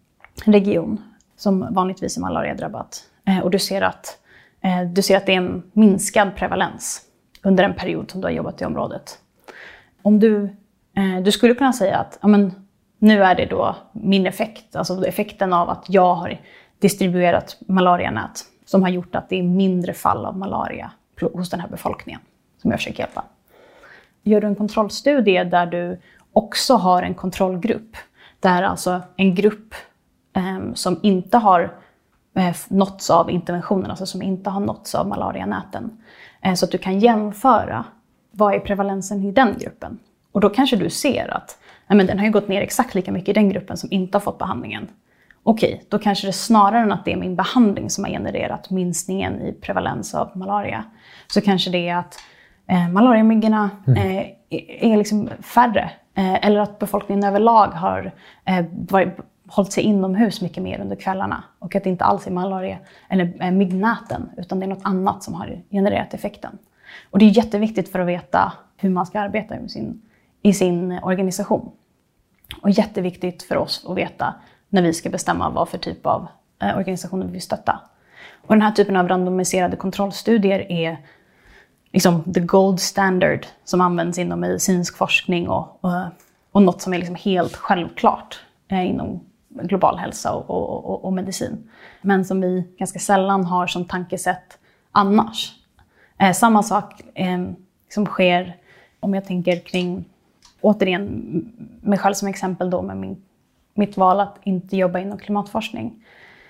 region som vanligtvis är malaria-drabbat. Eh, och du ser, att, eh, du ser att det är en minskad prevalens under en period som du har jobbat i området. Om du, eh, du skulle kunna säga att ja, men, nu är det då min effekt, alltså effekten av att jag har distribuerat malarianät som har gjort att det är mindre fall av malaria hos den här befolkningen som jag försöker hjälpa. gör du en kontrollstudie där du också har en kontrollgrupp, där alltså en grupp eh, som inte har eh, nåtts av interventionen, alltså som inte har nåtts av malarianäten, eh, så att du kan jämföra vad är prevalensen i den gruppen. Och då kanske du ser att nej, men den har ju gått ner exakt lika mycket i den gruppen som inte har fått behandlingen. Okej, då kanske det snarare än att det är min behandling som har genererat minskningen i prevalens av malaria, så kanske det är att eh, malariamyggorna eh, är liksom färre. Eh, eller att befolkningen överlag har eh, varit, hållit sig inomhus mycket mer under kvällarna. Och att det inte alls är malaria eller eh, myggnäten, utan det är något annat som har genererat effekten. Och det är jätteviktigt för att veta hur man ska arbeta i sin, i sin organisation. Och jätteviktigt för oss att veta när vi ska bestämma vad för typ av eh, organisationer vi vill stötta. Och den här typen av randomiserade kontrollstudier är liksom the gold standard som används inom medicinsk forskning och, och, och något som är liksom helt självklart eh, inom global hälsa och, och, och, och medicin. Men som vi ganska sällan har som tankesätt annars. Eh, samma sak eh, som sker om jag tänker kring, återigen mig själv som exempel då med min, mitt val att inte jobba inom klimatforskning.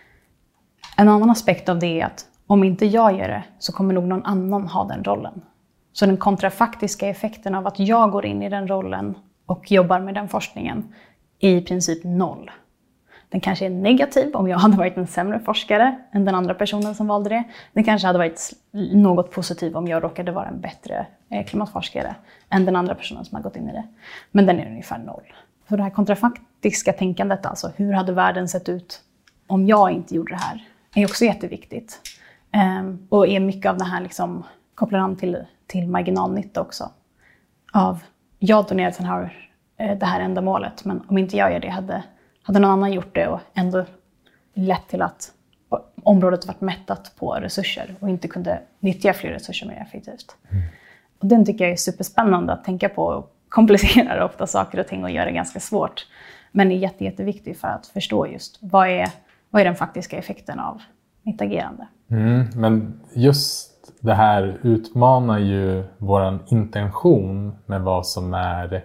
En annan aspekt av det är att om inte jag gör det så kommer nog någon annan ha den rollen. Så den kontrafaktiska effekten av att jag går in i den rollen och jobbar med den forskningen är i princip noll. Den kanske är negativ om jag hade varit en sämre forskare än den andra personen som valde det. Den kanske hade varit något positiv om jag råkade vara en bättre klimatforskare än den andra personen som har gått in i det. Men den är ungefär noll. Så det här kontrafaktiska tänkandet, alltså hur hade världen sett ut om jag inte gjorde det här, är också jätteviktigt. Um, och är mycket av det här liksom, kopplar an till, till marginalnytta också. Av, jag donerar den här, det här ändamålet, men om inte jag gör det hade, hade någon annan gjort det och ändå lett till att området varit mättat på resurser och inte kunde nyttja fler resurser mer effektivt. Mm. Och den tycker jag är superspännande att tänka på och komplicerar ofta saker och ting och gör det ganska svårt. Men är jätte, jätteviktig för att förstå just vad är, vad är den faktiska effekten av mitt agerande. Mm, men just det här utmanar ju våran intention med vad som är,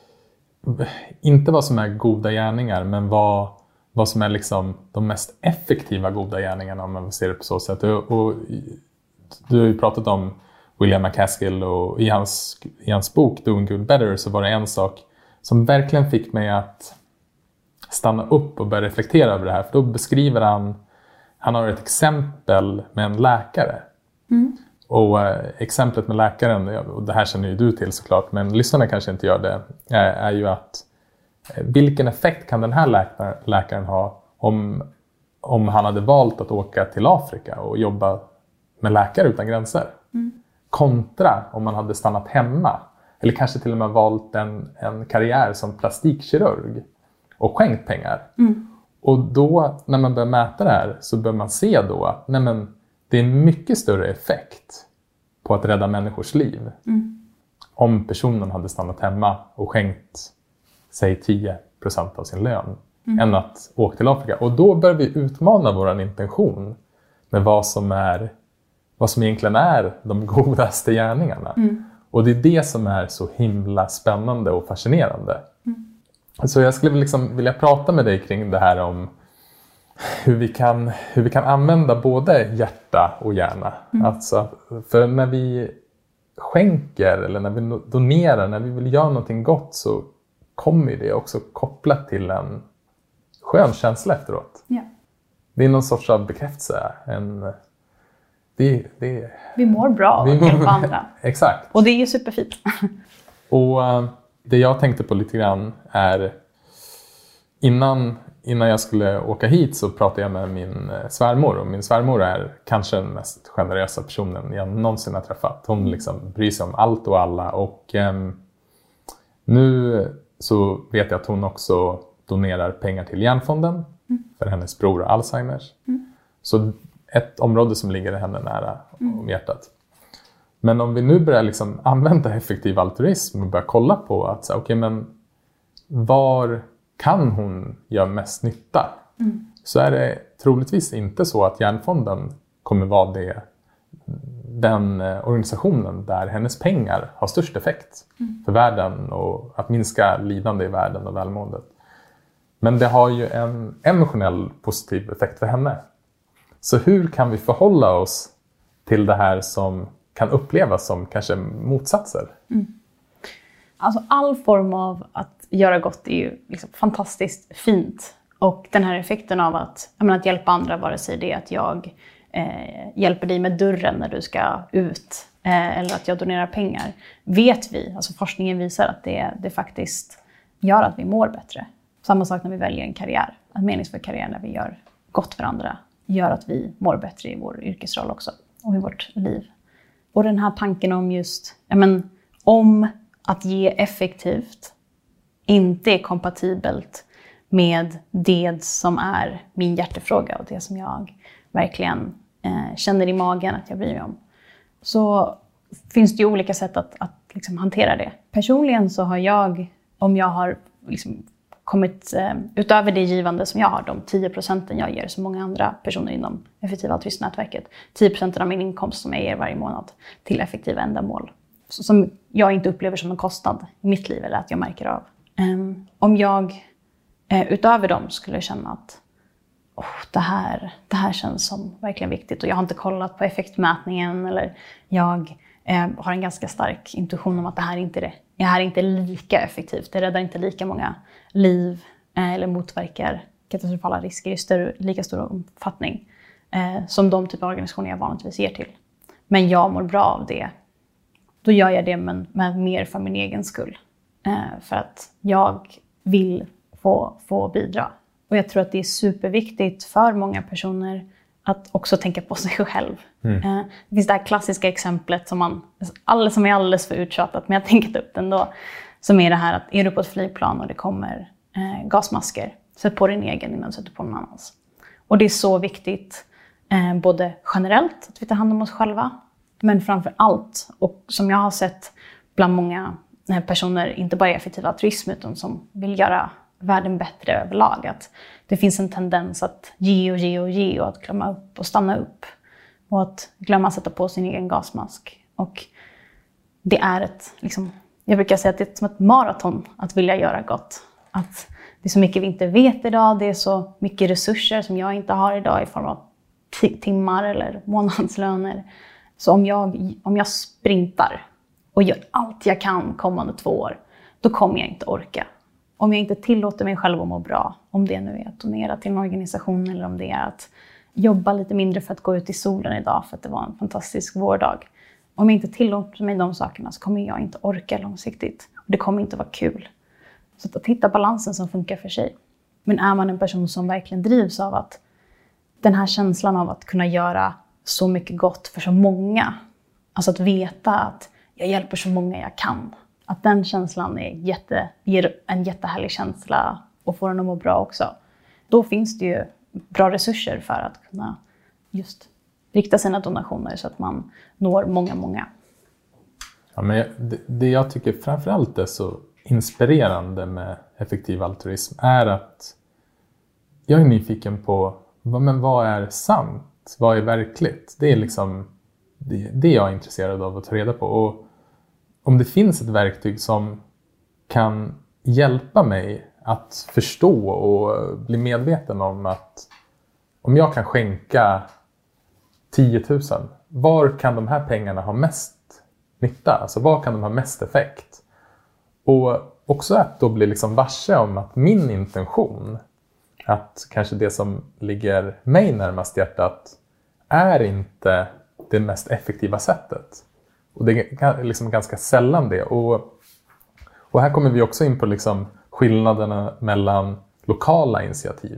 inte vad som är goda gärningar, men vad, vad som är liksom de mest effektiva goda gärningarna, om man ser det på så sätt. Och, och du har ju pratat om William MacAskill, och i hans, i hans bok Doing Good Better så var det en sak som verkligen fick mig att stanna upp och börja reflektera över det här. För då beskriver han, han har ett exempel med en läkare. Mm. Och eh, exemplet med läkaren, och det här känner ju du till såklart, men lyssnarna kanske inte gör det, är, är ju att eh, vilken effekt kan den här läkaren, läkaren ha om, om han hade valt att åka till Afrika och jobba med Läkare utan gränser? Mm. Kontra om man hade stannat hemma, eller kanske till och med valt en, en karriär som plastikkirurg och skänkt pengar. Mm. Och då när man börjar mäta det här så bör man se då att nej men, det är en mycket större effekt på att rädda människors liv. Mm. Om personen hade stannat hemma och skänkt säg tio procent av sin lön. Mm. Än att åka till Afrika. Och då bör vi utmana vår intention med vad som, är, vad som egentligen är de godaste gärningarna. Mm. Och det är det som är så himla spännande och fascinerande. Mm. Så jag skulle liksom vilja prata med dig kring det här om hur vi kan, hur vi kan använda både hjärta och hjärna. Mm. Alltså, för när vi skänker eller när vi donerar, när vi vill göra någonting gott, så kommer det också kopplat till en skön känsla efteråt. Ja. Det är någon sorts av bekräftelse. En, det, det, vi mår bra av att hjälpa andra. Exakt. Och det är ju superfint. Och uh, det jag tänkte på lite grann är innan, innan jag skulle åka hit så pratade jag med min svärmor. Och min svärmor är kanske den mest generösa personen jag någonsin har träffat. Hon liksom bryr sig om allt och alla. Och um, nu så vet jag att hon också donerar pengar till Hjärnfonden mm. för hennes bror och Alzheimers. Mm. Så ett område som ligger henne nära mm. om hjärtat. Men om vi nu börjar liksom använda effektiv altruism och börjar kolla på att okej, okay, men var kan hon göra mest nytta? Mm. Så är det troligtvis inte så att Hjärnfonden kommer vara det, den organisationen där hennes pengar har störst effekt Mm. för världen och att minska lidande i världen och välmåendet. Men det har ju en emotionell positiv effekt för henne. Så hur kan vi förhålla oss till det här som kan upplevas som kanske motsatser? Mm. Alltså all form av att göra gott är ju liksom fantastiskt fint. Och den här effekten av att, jag menar, att hjälpa andra, vare sig det är att jag eh, hjälper dig med dörren när du ska ut eh, eller att jag donerar pengar, vet vi, alltså forskningen visar att det, det faktiskt gör att vi mår bättre. Samma sak när vi väljer en karriär, en meningsfull karriär när vi gör gott för andra, gör att vi mår bättre i vår yrkesroll också och i vårt liv. Och den här tanken om just, ja men, om att ge effektivt inte är kompatibelt med det som är min hjärtefråga och det som jag verkligen eh, känner i magen att jag bryr mig om. Så finns det ju olika sätt att, att liksom hantera det. Personligen så har jag, om jag har liksom kommit eh, utöver det givande som jag har, de tio procenten jag ger som många andra personer inom Effektiva Altruistnätverket, tio procent av min inkomst som jag ger varje månad till effektiva ändamål, som jag inte upplever som en kostnad i mitt liv eller att jag märker av. Um, om jag uh, utöver dem skulle känna att oh, det, här, det här känns som verkligen viktigt och jag har inte kollat på effektmätningen eller jag uh, har en ganska stark intuition om att det här inte är det. Det här är inte lika effektivt, det räddar inte lika många liv uh, eller motverkar katastrofala risker i större, lika stor omfattning uh, som de typer av organisationer jag vanligtvis ger till. Men jag mår bra av det. Då gör jag det men, men mer för min egen skull. Eh, för att jag vill få, få bidra. Och jag tror att det är superviktigt för många personer att också tänka på sig själv. Mm. Eh, det finns det här klassiska exemplet som, man, alldeles, som är alldeles för uttjatat, men jag tänker ta upp den då. Som är det här att är du på ett flygplan och det kommer eh, gasmasker, sätt på din egen innan du sätter på någon annans. Och det är så viktigt, eh, både generellt att vi tar hand om oss själva. Men framför allt, och som jag har sett bland många personer, inte bara i effektiv altruism utan som vill göra världen bättre överlag, att det finns en tendens att ge och ge och ge och att glömma upp och stanna upp. Och att glömma sätta på sin egen gasmask. Och det är ett, liksom, jag brukar säga att det är som ett maraton att vilja göra gott. Att det är så mycket vi inte vet idag, det är så mycket resurser som jag inte har idag i form av t- timmar eller månadslöner. Så om jag, om jag sprintar och gör allt jag kan kommande två år, då kommer jag inte orka. Om jag inte tillåter mig själv att må bra, om det nu är att donera till en organisation eller om det är att jobba lite mindre för att gå ut i solen idag för att det var en fantastisk vårdag. Om jag inte tillåter mig de sakerna så kommer jag inte orka långsiktigt. Och det kommer inte vara kul. Så att hitta balansen som funkar för sig. Men är man en person som verkligen drivs av att den här känslan av att kunna göra så mycket gott för så många. Alltså att veta att jag hjälper så många jag kan. Att den känslan är jätte, ger en jättehärlig känsla och får en att må bra också. Då finns det ju bra resurser för att kunna just rikta sina donationer så att man når många, många. Ja, men det, det jag tycker framförallt är så inspirerande med effektiv altruism är att jag är nyfiken på men vad är sant? Vad är verkligt? Det är liksom det, det jag är intresserad av att ta reda på. Och om det finns ett verktyg som kan hjälpa mig att förstå och bli medveten om att om jag kan skänka tio tusen, var kan de här pengarna ha mest nytta? Alltså var kan de ha mest effekt? Och också att då bli liksom varse om att min intention, att kanske det som ligger mig närmast hjärtat är inte det mest effektiva sättet. Och det är liksom ganska sällan det. Och, och här kommer vi också in på liksom skillnaderna mellan lokala initiativ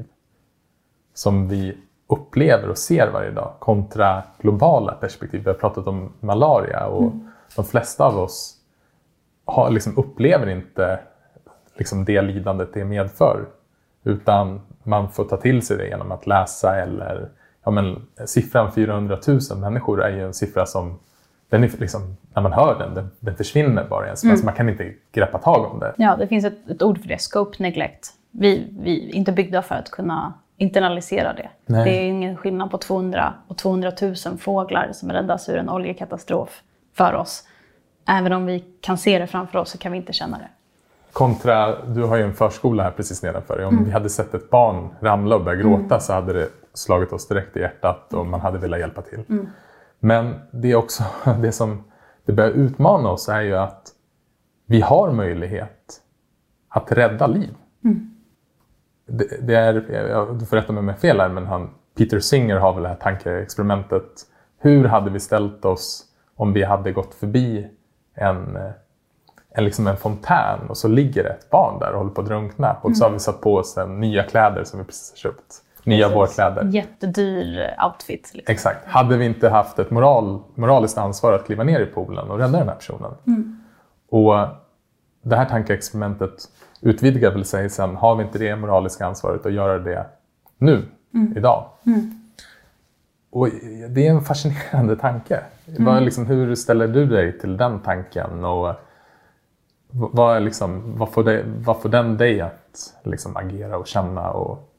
som vi upplever och ser varje dag kontra globala perspektiv. Vi har pratat om malaria och mm. de flesta av oss har, liksom, upplever inte liksom, det lidandet det medför. Utan man får ta till sig det genom att läsa eller ja, men, siffran fyrahundratusen människor är ju en siffra som den är liksom, när man hör den, den, den försvinner bara ens. Mm. Alltså man kan inte greppa tag om det. Ja, det finns ett, ett ord för det, scope neglect. Vi, vi är inte byggda för att kunna internalisera det. Nej. Det är ingen skillnad på tvåhundra och tvåhundratusen fåglar som räddas ur en oljekatastrof för oss. Även om vi kan se det framför oss så kan vi inte känna det. Kontra, du har ju en förskola här precis nedanför. Om mm. vi hade sett ett barn ramla och börja gråta mm. så hade det slagit oss direkt i hjärtat och man hade velat hjälpa till. Mm. Men det är också det som det börjar utmana oss är ju att vi har möjlighet att rädda liv. Mm. Det, det är, jag, du får rätta mig med fel här, men han, Peter Singer har väl det här tankeexperimentet. Hur hade vi ställt oss om vi hade gått förbi en, en, liksom en fontän och så ligger det ett barn där och håller på att drunkna. Och mm. så har vi satt på oss en, nya kläder som vi precis har köpt. Nya vårkläder. Jättedyr outfit. Liksom. Exakt. Hade vi inte haft ett moral, moraliskt ansvar att kliva ner i poolen och rädda den här personen. Mm. Och det här tankeexperimentet utvidgar väl sig sen. Har vi inte det moraliska ansvaret att göra det nu, mm. idag? Mm. Och det är en fascinerande tanke. Mm. Vad, liksom, hur ställer du dig till den tanken? Och vad, är liksom, vad, får, det, vad får den dig att liksom, agera och känna? Och...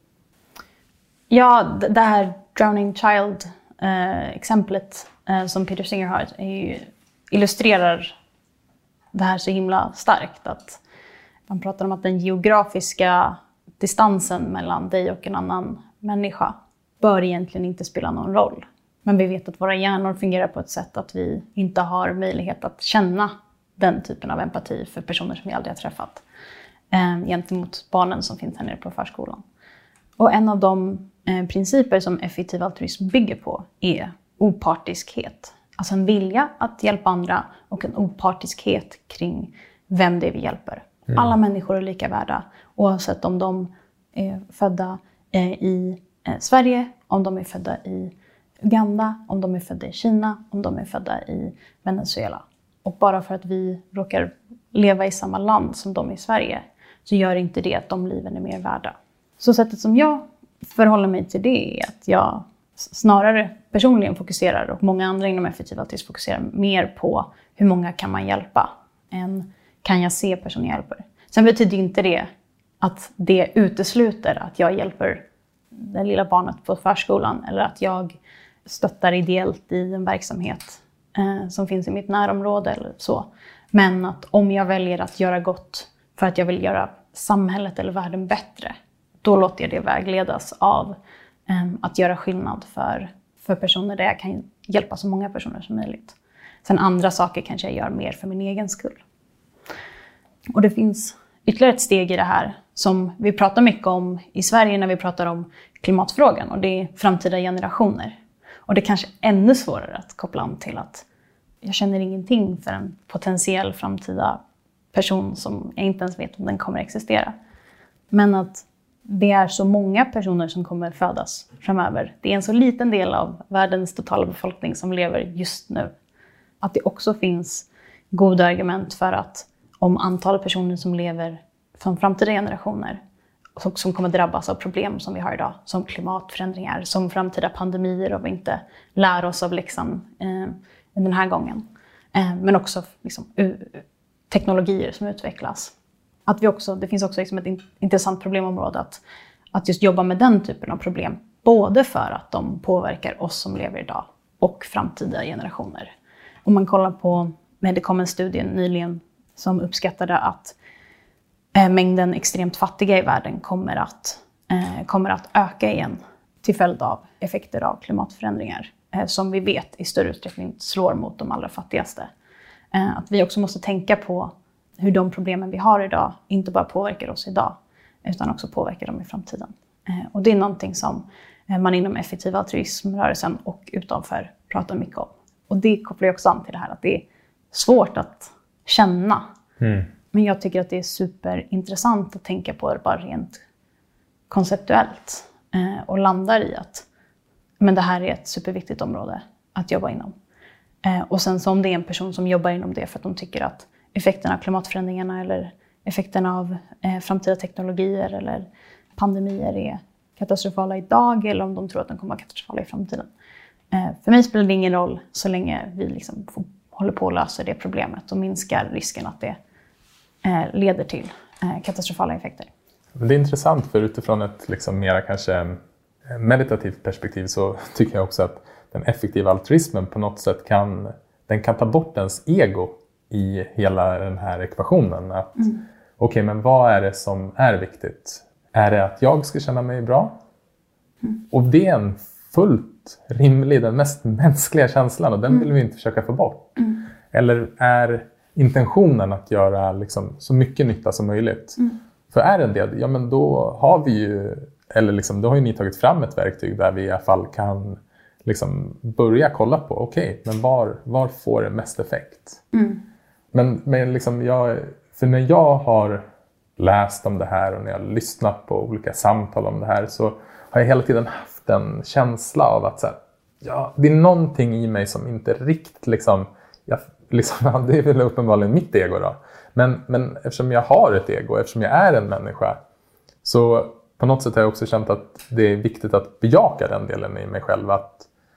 Ja, det här Drowning Child-exemplet eh, som Peter Singer har är ju, illustrerar det här så himla starkt. Att man pratar om att den geografiska distansen mellan dig och en annan människa bör egentligen inte spela någon roll. Men vi vet att våra hjärnor fungerar på ett sätt att vi inte har möjlighet att känna den typen av empati för personer som vi aldrig har träffat. Eh, gentemot barnen som finns här nere på förskolan. Och en av de eh, principer som effektiv altruism bygger på är opartiskhet. Alltså en vilja att hjälpa andra och en opartiskhet kring vem det är vi hjälper. Mm. Alla människor är lika värda oavsett om de är födda eh, i eh, Sverige, om de är födda i Uganda, om de är födda i Kina, om de är födda i Venezuela. Och bara för att vi råkar leva i samma land som de i Sverige så gör inte det att de liven är mer värda. Så sättet som jag förhåller mig till det är att jag snarare personligen fokuserar och många andra inom effektiv altruism fokuserar mer på hur många kan man hjälpa än kan jag se personer hjälper. Sen betyder inte det att det utesluter att jag hjälper det lilla barnet på förskolan eller att jag stöttar ideellt i en verksamhet eh, som finns i mitt närområde eller så. Men att om jag väljer att göra gott för att jag vill göra samhället eller världen bättre, då låter jag det vägledas av eh, att göra skillnad för, för personer där jag kan hjälpa så många personer som möjligt. Sen andra saker kanske jag gör mer för min egen skull. Och det finns ytterligare ett steg i det här som vi pratar mycket om i Sverige när vi pratar om klimatfrågan. Och det är framtida generationer. Och det är kanske ännu svårare att koppla an till att jag känner ingenting för en potentiell framtida person som jag inte ens vet om den kommer existera. Men att det är så många personer som kommer födas framöver. Det är en så liten del av världens totala befolkning som lever just nu. Att det också finns goda argument för att om antalet personer som lever från framtida generationer och som kommer drabbas av problem som vi har idag, som klimatförändringar, som framtida pandemier och vi inte lär oss av läxan eh, den här gången. Eh, men också liksom, uh, teknologier som utvecklas. Att vi också, det finns också liksom ett in, intressant problemområde att, att just jobba med den typen av problem. Både för att de påverkar oss som lever idag och framtida generationer. Om man kollar på, det kom en studie nyligen som uppskattade att eh, mängden extremt fattiga i världen kommer att, eh, kommer att öka igen till följd av effekter av klimatförändringar. Eh, som vi vet i större utsträckning slår mot de allra fattigaste. Eh, att vi också måste tänka på hur de problemen vi har idag inte bara påverkar oss idag utan också påverkar dem i framtiden. Eh, och det är någonting som eh, man inom effektiv altruismrörelsen och utanför pratar mycket om. Och det kopplar ju också an till det här att det är svårt att känna. Mm. Men jag tycker att det är superintressant att tänka på det bara rent konceptuellt. Eh, och landar i att men det här är ett superviktigt område att jobba inom. Eh, och sen så om det är en person som jobbar inom det för att de tycker att effekterna av klimatförändringarna eller effekterna av eh, framtida teknologier eller pandemier är katastrofala idag eller om de tror att de kommer att vara katastrofala i framtiden. Eh, för mig spelar det ingen roll så länge vi liksom får håller på att lösa det problemet och minskar risken att det eh, leder till eh, katastrofala effekter. Det är intressant för utifrån ett liksom mera kanske meditativt perspektiv så tycker jag också att den effektiva altruismen på något sätt kan, den kan ta bort ens ego i hela den här ekvationen. Att mm. okej, okay, men vad är det som är viktigt? Är det att jag ska känna mig bra? Mm. Och det är en fullt rimlig, den mest mänskliga känslan och den mm. vill vi inte försöka få bort. Mm. Eller är intentionen att göra liksom så mycket nytta som möjligt? Mm. För är det det, ja men då har vi ju, eller liksom, då har ju ni tagit fram ett verktyg där vi i alla fall kan liksom börja kolla på, okej, okay, men var, var får det mest effekt? Mm. Men, men liksom jag, för när jag har läst om det här och när jag har lyssnat på olika samtal om det här så har jag hela tiden haft en känsla av att så här, ja, det är någonting i mig som inte riktigt liksom, jag, liksom det är väl uppenbarligen mitt ego då. Men, men eftersom jag har ett ego, eftersom jag är en människa så på något sätt har jag också känt att det är viktigt att bejaka den delen i mig själv. Att,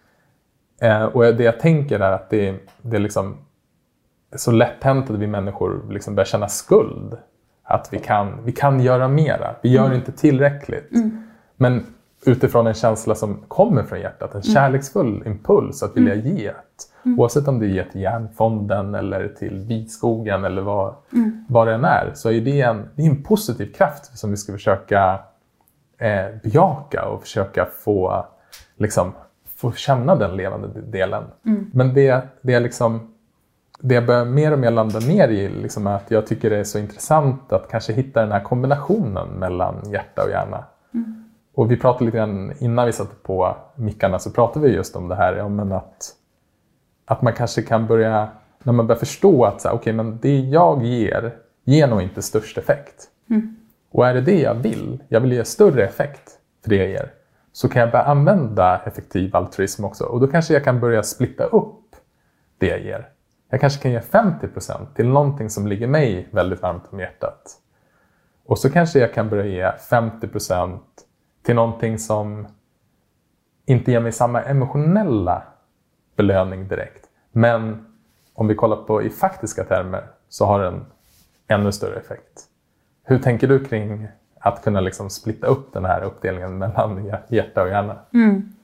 eh, och det jag tänker är att det, det är liksom så lätt hänt att vi människor liksom börjar känna skuld. Att vi kan, vi kan göra mera. Vi gör mm. inte tillräckligt. Mm. Men utifrån en känsla som kommer från hjärtat. En kärleksfull impuls att vilja ge. Mm. Oavsett om det ger till Hjärnfonden eller till Vitskogen eller vad, mm. vad det än är. Så är det en, det är en positiv kraft som vi ska försöka eh, bejaka och försöka få, liksom, få känna den levande delen. Mm. Men det, det är liksom... Det jag börjar mer och mer landa ner i liksom är att jag tycker det är så intressant att kanske hitta den här kombinationen mellan hjärta och hjärna. Mm. Och vi pratade lite grann innan vi satte på mickarna så pratade vi just om det här. Ja, men att, att man kanske kan börja, när man börjar förstå att så här, okay, men det jag ger, ger nog inte störst effekt. Mm. Och är det det jag vill, jag vill ge större effekt för det jag ger. Så kan jag börja använda effektiv altruism också. Och då kanske jag kan börja splitta upp det jag ger. Jag kanske kan ge femtio procent till någonting som ligger mig väldigt varmt om hjärtat. Och så kanske jag kan börja ge femtio procent till någonting som inte ger mig samma emotionella belöning direkt. Men om vi kollar på i faktiska termer så har den ännu större effekt. Hur tänker du kring att kunna liksom splitta upp den här uppdelningen mellan hjärta och hjärna? Mm.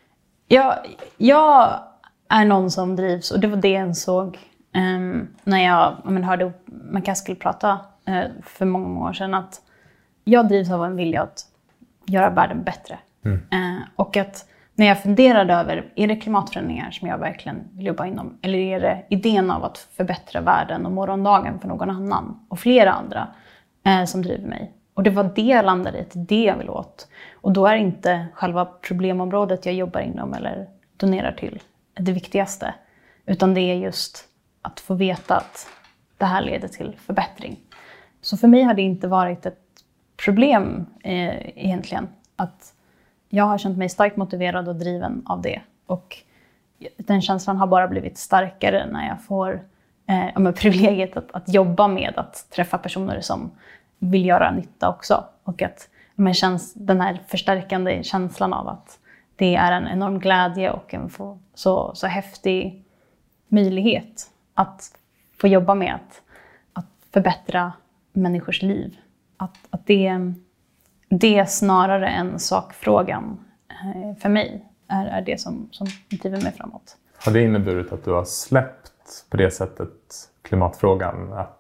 Ja, jag... är någon som drivs, och det var det jag såg um, när jag, jag men, hörde man kanske skulle prata uh, för många, många år sedan, att jag drivs av en vilja att göra världen bättre. Mm. Uh, och att när jag funderade över, är det klimatförändringar som jag verkligen vill jobba inom? Eller är det idén av att förbättra världen och morgondagen för någon annan och flera andra uh, som driver mig? Och det var det jag landade i, det jag vill åt. Och då är inte själva problemområdet jag jobbar inom eller donerar till det viktigaste. Utan det är just att få veta att det här leder till förbättring. Så för mig har det inte varit ett problem eh, egentligen. Att jag har känt mig starkt motiverad och driven av det. Och den känslan har bara blivit starkare när jag får eh, med privilegiet att, att jobba med att träffa personer som vill göra nytta också. Och att men, känns den här förstärkande känslan av att det är en enorm glädje och en få, så, så häftig möjlighet att få jobba med att, att förbättra människors liv. Att, att det, det snarare än sakfrågan för mig är, är det som, som driver mig framåt. Har det inneburit att du har släppt på det sättet klimatfrågan? Att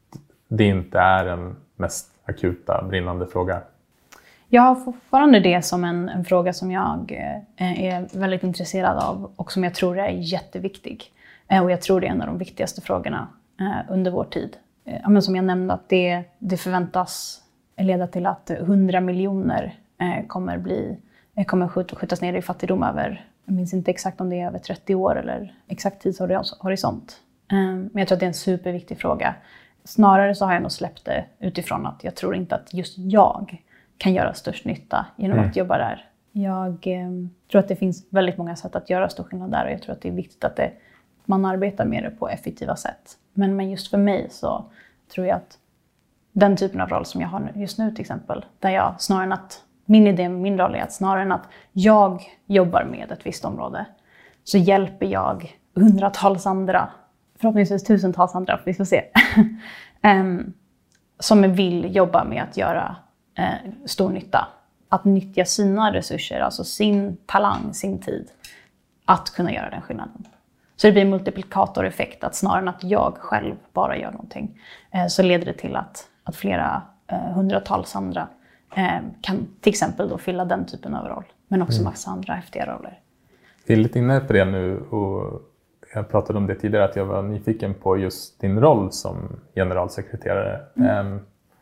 det inte är den mest akuta, brinnande fråga? Jag har fortfarande det som en, en fråga som jag eh, är väldigt intresserad av och som jag tror är jätteviktig. Eh, och jag tror det är en av de viktigaste frågorna eh, under vår tid. Eh, men som jag nämnde, att det, det förväntas leda till att hundra miljoner eh, kommer, bli, eh, kommer skjut, skjutas ner i fattigdom över, jag minns inte exakt om det är över trettio år eller exakt tidshorisont. Eh, men jag tror att det är en superviktig fråga. Snarare så har jag nog släppt det utifrån att jag tror inte att just jag kan göra störst nytta genom mm. att jobba där. Jag eh, tror att det finns väldigt många sätt att göra stor skillnad där. Och jag tror att det är viktigt att det, man arbetar med det på effektiva sätt. Men, men just för mig så tror jag att den typen av roll som jag har just nu till exempel. Där jag snarare än att, min idé med min roll är att snarare än att jag jobbar med ett visst område. Så hjälper jag hundratals andra, förhoppningsvis tusentals andra, vi får se. um, som vill jobba med att göra Eh, stor nytta att nyttja sina resurser, alltså sin talang, sin tid, att kunna göra den skillnaden. Så det blir en multiplikatoreffekt, att snarare än att jag själv bara gör någonting, eh, så leder det till att, att flera eh, hundratals andra eh, kan till exempel då fylla den typen av roll, men också mm. massa andra häftiga roller. Vi är lite inne på det nu, och jag pratade om det tidigare, att jag var nyfiken på just din roll som generalsekreterare. Mm. Eh,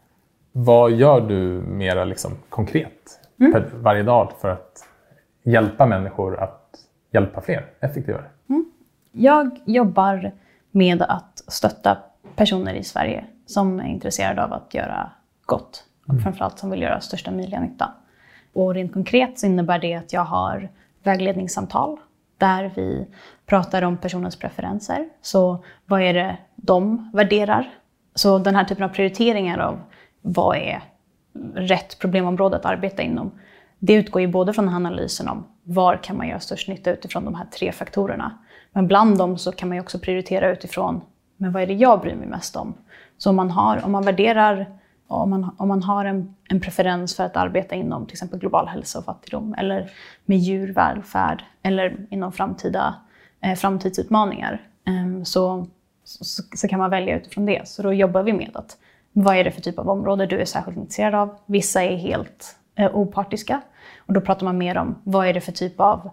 vad gör du mera liksom konkret mm. per, varje dag för att hjälpa människor att hjälpa fler effektivare? Mm. Jag jobbar med att stötta personer i Sverige som är intresserade av att göra gott. Och mm. framförallt som vill göra största möjliga nytta. Och rent konkret så innebär det att jag har vägledningssamtal där vi pratar om personens preferenser. Så vad är det de värderar? Så den här typen av prioriteringar av vad är rätt problemområde att arbeta inom, det utgår ju både från analysen om var kan man göra störst nytta utifrån de här tre faktorerna. Men bland dem så kan man ju också prioritera utifrån, men vad är det jag bryr mig mest om? Så om man har, om man värderar, om man, om man har en, en preferens för att arbeta inom till exempel global hälsa och fattigdom, eller med djurvälfärd, eller inom framtida, eh, framtidsutmaningar, eh, så, så, så kan man välja utifrån det. Så då jobbar vi med att, vad är det för typ av område du är särskilt intresserad av? Vissa är helt eh, opartiska. Och då pratar man mer om vad är det för typ av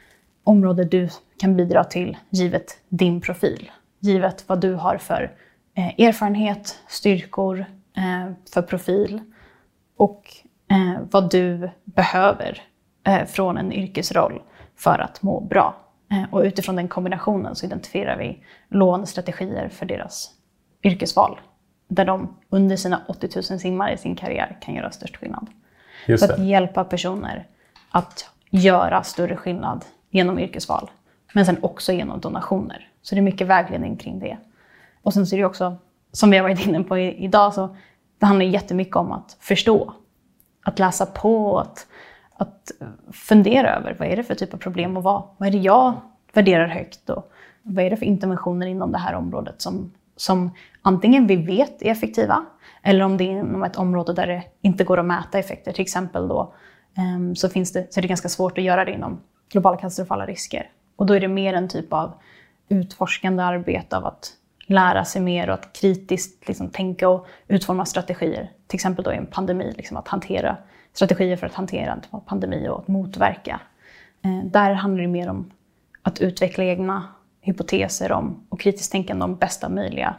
område du kan bidra till givet din profil. Givet vad du har för eh, erfarenhet, styrkor, eh, för profil och eh, vad du behöver eh, från en yrkesroll för att må bra. Eh, och utifrån den kombinationen så identifierar vi lånestrategier för deras yrkesval. Där de under sina åttio tusen simmar i sin karriär kan göra störst skillnad. Just för att hjälpa personer att göra större skillnad genom yrkesval. Men sen också genom donationer. Så det är mycket vägledning kring det. Och sen så är det också, som vi har varit inne på i, idag, så det handlar jättemycket om att förstå. Att läsa på, att, att fundera över vad är det för typ av problem och vad, vad är det jag värderar högt och vad är det för interventioner inom det här området som, som antingen vi vet är effektiva eller om det är inom ett område där det inte går att mäta effekter. Till exempel då um, så, finns det, så är det ganska svårt att göra det inom globala katastrofala risker. Och då är det mer en typ av utforskande arbete av att lära sig mer och att kritiskt liksom tänka och utforma strategier. Till exempel då i en pandemi, liksom att hantera strategier för att hantera en pandemi och att motverka. Eh, där handlar det mer om att utveckla egna hypoteser om och kritiskt tänkande om bästa möjliga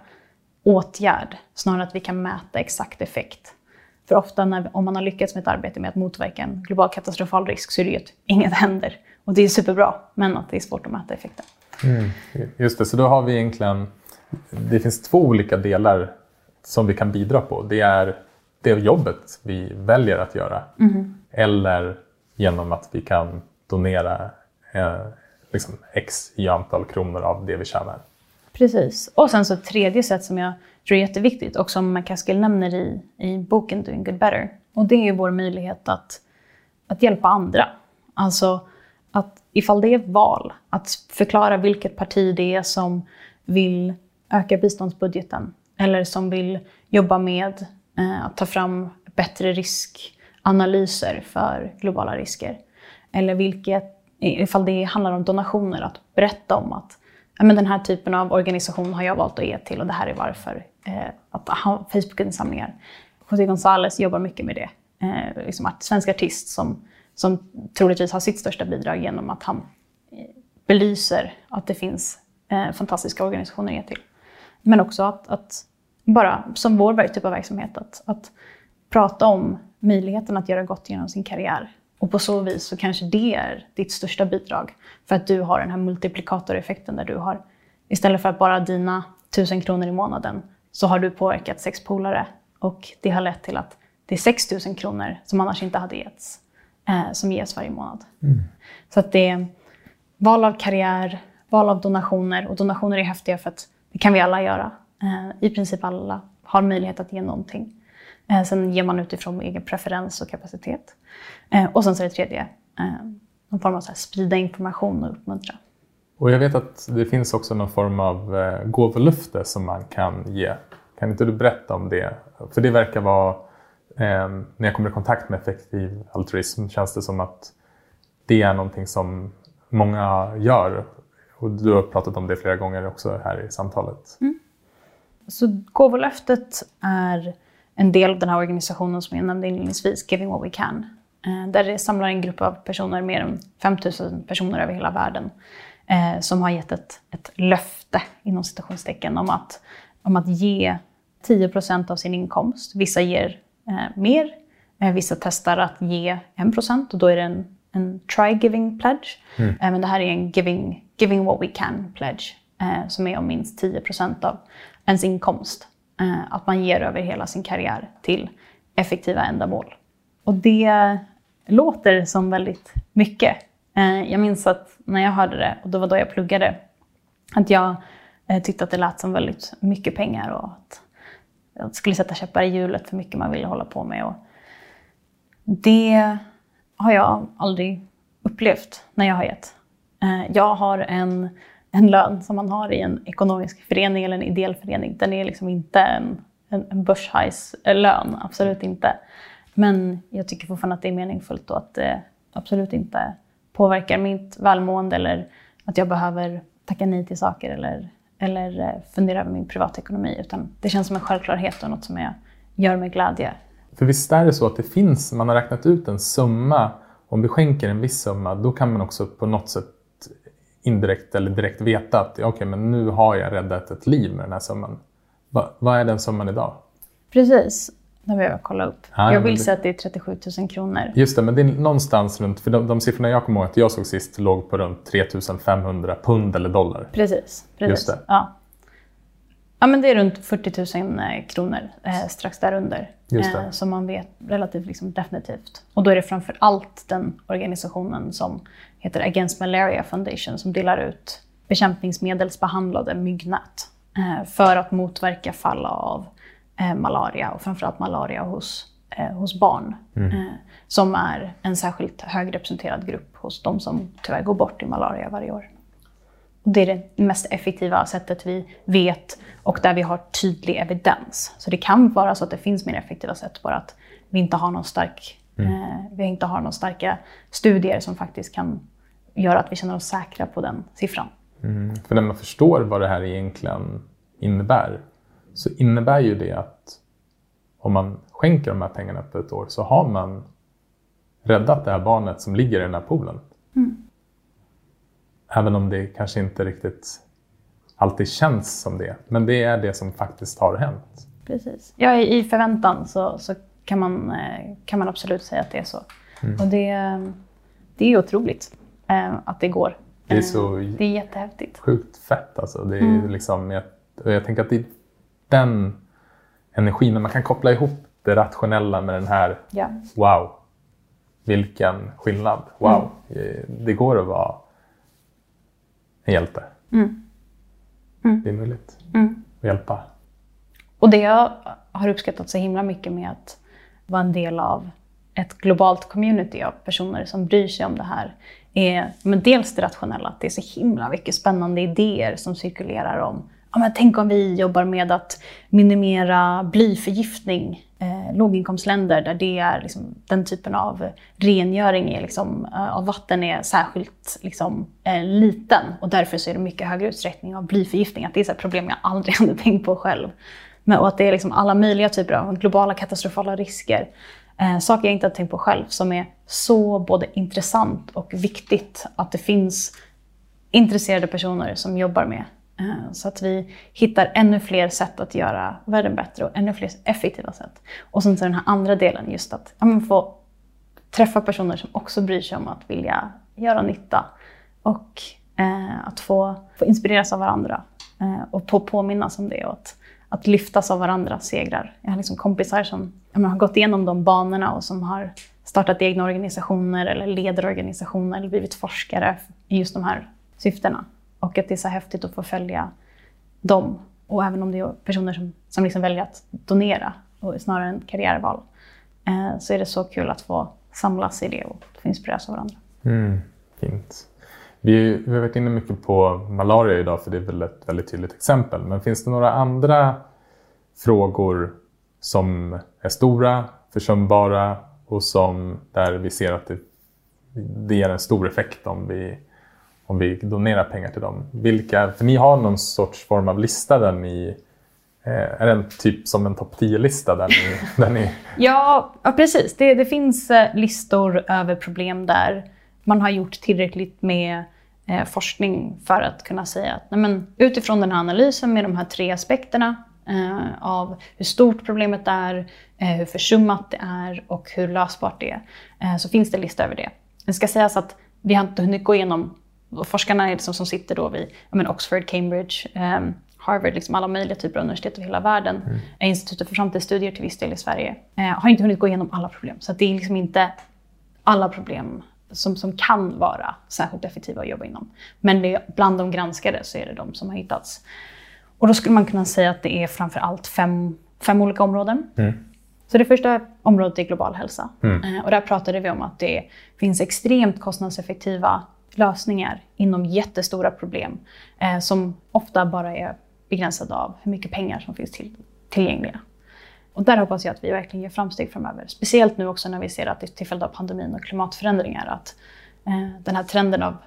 åtgärd. Snarare att vi kan mäta exakt effekt. För ofta när, om man har lyckats med ett arbete med att motverka en global katastrofal risk så är det ju att inget händer. Och det är superbra, men att det är svårt att mäta effekten. Mm, just det, så då har vi egentligen, det finns två olika delar som vi kan bidra på. Det är det jobbet vi väljer att göra. Mm. Eller genom att vi kan donera eh, liksom x i antal kronor av det vi tjänar. Precis. Och sen så ett tredje sätt som jag tror är jätteviktigt och som McCaskill nämner i, i boken Doing Good Better. Och det är ju vår möjlighet att, att hjälpa andra. Alltså att ifall det är val, att förklara vilket parti det är som vill öka biståndsbudgeten eller som vill jobba med eh, att ta fram bättre riskanalyser för globala risker. Eller vilket, ifall det handlar om donationer, att berätta om att ja, men den här typen av organisation har jag valt att ge till och det här är varför. Eh, att ha Facebook-insamlingar. José González jobbar mycket med det. Eh, liksom att svensk artist som som troligtvis har sitt största bidrag genom att han belyser att det finns eh, fantastiska organisationer att ge till. Men också att, att bara som vår typ av verksamhet, att, att prata om möjligheten att göra gott genom sin karriär. Och på så vis så kanske det är ditt största bidrag för att du har den här multiplikatoreffekten där du har, istället för att bara dina tusen kronor i månaden, så har du påverkat sex polare och det har lett till att det är sex tusen kronor som annars inte hade getts. Som ges varje månad. Mm. Så att det är val av karriär, val av donationer. Och donationer är häftiga för att det kan vi alla göra. I princip alla har möjlighet att ge någonting. Sen ger man utifrån egen preferens och kapacitet. Och sen så är det tredje, någon form av så här, sprida information och uppmuntra. Och jag vet att det finns också någon form av gåvolöfte som man kan ge. Kan inte du berätta om det? För det verkar vara eh, när jag kommer i kontakt med effektiv altruism känns det som att det är någonting som många gör. Och du har pratat om det flera gånger också här i samtalet. Mm. Så Gåvolöftet är en del av den här organisationen som jag nämnde inledningsvis, Giving What We Can. Där det samlar en grupp av personer, mer än fem tusen personer över hela världen. Som har gett ett, ett löfte inom citationstecken om att, om att ge tio procent av sin inkomst. Vissa ger eh, mer, eh, vissa testar att ge en procent och då är det en, en try giving pledge. Mm. Eh, men det här är en giving, giving what we can pledge eh, som är om minst tio procent av ens inkomst. Eh, att man ger över hela sin karriär till effektiva ändamål. Och det låter som väldigt mycket. Eh, jag minns att när jag hörde det, och det var då jag pluggade, att jag eh, tyckte att det lät som väldigt mycket pengar och att jag skulle sätta käppar i hjulet för mycket man ville hålla på med. Och det har jag aldrig upplevt när jag har gett. Jag har en, en lön som man har i en ekonomisk förening eller en ideell förening. Den är liksom inte en, en, en börshajs-lön, absolut inte. Men jag tycker fortfarande att det är meningsfullt och att det absolut inte påverkar mitt välmående eller att jag behöver tacka nej till saker eller eller fundera över min privatekonomi, utan det känns som en självklarhet och något som jag gör med glädje. För visst är det så att det finns, man har räknat ut en summa, om vi skänker en viss summa, då kan man också på något sätt indirekt eller direkt veta att okej, okay, men nu har jag räddat ett liv med den här summan. Va, vad är den summan idag? Precis, det behöver jag kolla upp. Ah, jag vill det... säga att det är trettiosju tusen kronor. Just det, men det är någonstans runt, för de, de siffrorna jag kommer ihåg att jag såg sist låg på runt tre tusen femhundra pund eller dollar. Precis, precis. Just det. Ja. Ja, men det är runt fyrtio tusen kronor eh, strax därunder. Just det. Eh, som man vet relativt liksom, definitivt. Och då är det framför allt den organisationen som heter Against Malaria Foundation som delar ut bekämpningsmedelsbehandlade myggnät eh, för att motverka fall av eh, malaria och framförallt malaria hos, eh, hos barn. Mm. Eh, som är en särskilt högrepresenterad grupp hos de som tyvärr går bort i malaria varje år. Det är det mest effektiva sättet vi vet och där vi har tydlig evidens. Så det kan vara så att det finns mer effektiva sätt, bara att vi inte har någon stark, mm. eh, vi inte har någon starka studier som faktiskt kan göra att vi känner oss säkra på den siffran. Mm. För när man förstår vad det här egentligen innebär, så innebär ju det att om man skänker de här pengarna på ett år så har man räddat det här barnet som ligger i den här poolen. Mm. Även om det kanske inte riktigt alltid känns som det. Men det är det som faktiskt har hänt. Precis. Ja, i förväntan så, så kan, man, kan man absolut säga att det är så. Mm. Och det, det är otroligt eh, att det går. Det är, så det är jättehäftigt. Sjukt fett alltså. Det är mm. liksom, jag, jag tänker att det är den energin, när man kan koppla ihop det rationella med den här, ja. Wow, vilken skillnad. Wow, mm. det går att vara en hjälte. Mm. Mm. Det är möjligt mm. att hjälpa. Och det jag har uppskattat så himla mycket med att vara en del av ett globalt community av personer som bryr sig om det här är men dels det rationella, att det är så himla mycket spännande idéer som cirkulerar om ja, men tänk om vi jobbar med att minimera blyförgiftning eh, låginkomstländer där det är liksom, den typen av rengöring är, liksom, eh, av vatten är särskilt liksom, eh, liten och därför så är det mycket högre utsträckning av blyförgiftning. Att det är så ett problem jag aldrig hade tänkt på själv. Men, och att det är liksom alla möjliga typer av globala katastrofala risker. Eh, saker jag inte hade tänkt på själv som är så både intressant och viktigt att det finns intresserade personer som jobbar med. Så att vi hittar ännu fler sätt att göra världen bättre och ännu fler effektiva sätt. Och sen så den här andra delen, just att ja, man får träffa personer som också bryr sig om att vilja göra nytta. Och eh, att få, få inspireras av varandra eh, och på, påminnas om det och att, att lyftas av varandras segrar. Jag har liksom kompisar som ja, har gått igenom de banorna och som har startat egna organisationer eller leder organisationer eller blivit forskare i just de här syftena. Och att det är så häftigt att få följa dem. Och även om det är personer som, som liksom väljer att donera och snarare än karriärval. Eh, så är det så kul att få samlas i det och få inspireras av varandra. Mm, fint. Vi, vi har varit inne mycket på malaria idag för det är väl ett väldigt tydligt exempel. Men finns det några andra frågor som är stora försumbara och som där vi ser att det, det ger en stor effekt om vi, om vi donerar pengar till dem. Vilka, för ni har någon sorts form av lista där ni, eh, är det en typ som en topp tio-lista där ni... Där ni... Ja, ja, precis. Det, det finns eh, listor över problem där man har gjort tillräckligt med eh, forskning för att kunna säga att nej men, utifrån den här analysen med de här tre aspekterna eh, av hur stort problemet är, eh, hur försummat det är och hur lösbart det är, eh, så finns det en lista över det. Det ska sägas att vi har inte hunnit gå igenom, forskarna är liksom som sitter då vid jag menar, Oxford, Cambridge, eh, Harvard, liksom alla möjliga typer av universitet över hela världen, mm. Institutet för framtidsstudier till viss del i Sverige, eh, har inte hunnit gå igenom alla problem. Så att det är liksom inte alla problem som, som kan vara särskilt effektiva att jobba inom. Men det, bland de granskade så är det de som har hittats. Och då skulle man kunna säga att det är framför allt fem, fem olika områden. Mm. Så det första området är global hälsa. Mm. Eh, och där pratade vi om att det finns extremt kostnadseffektiva lösningar inom jättestora problem eh, som ofta bara är begränsade av hur mycket pengar som finns till, tillgängliga. Och där hoppas jag att vi verkligen gör framsteg framöver. Speciellt nu också när vi ser att det till följd av pandemin och klimatförändringar att eh, den här trenden av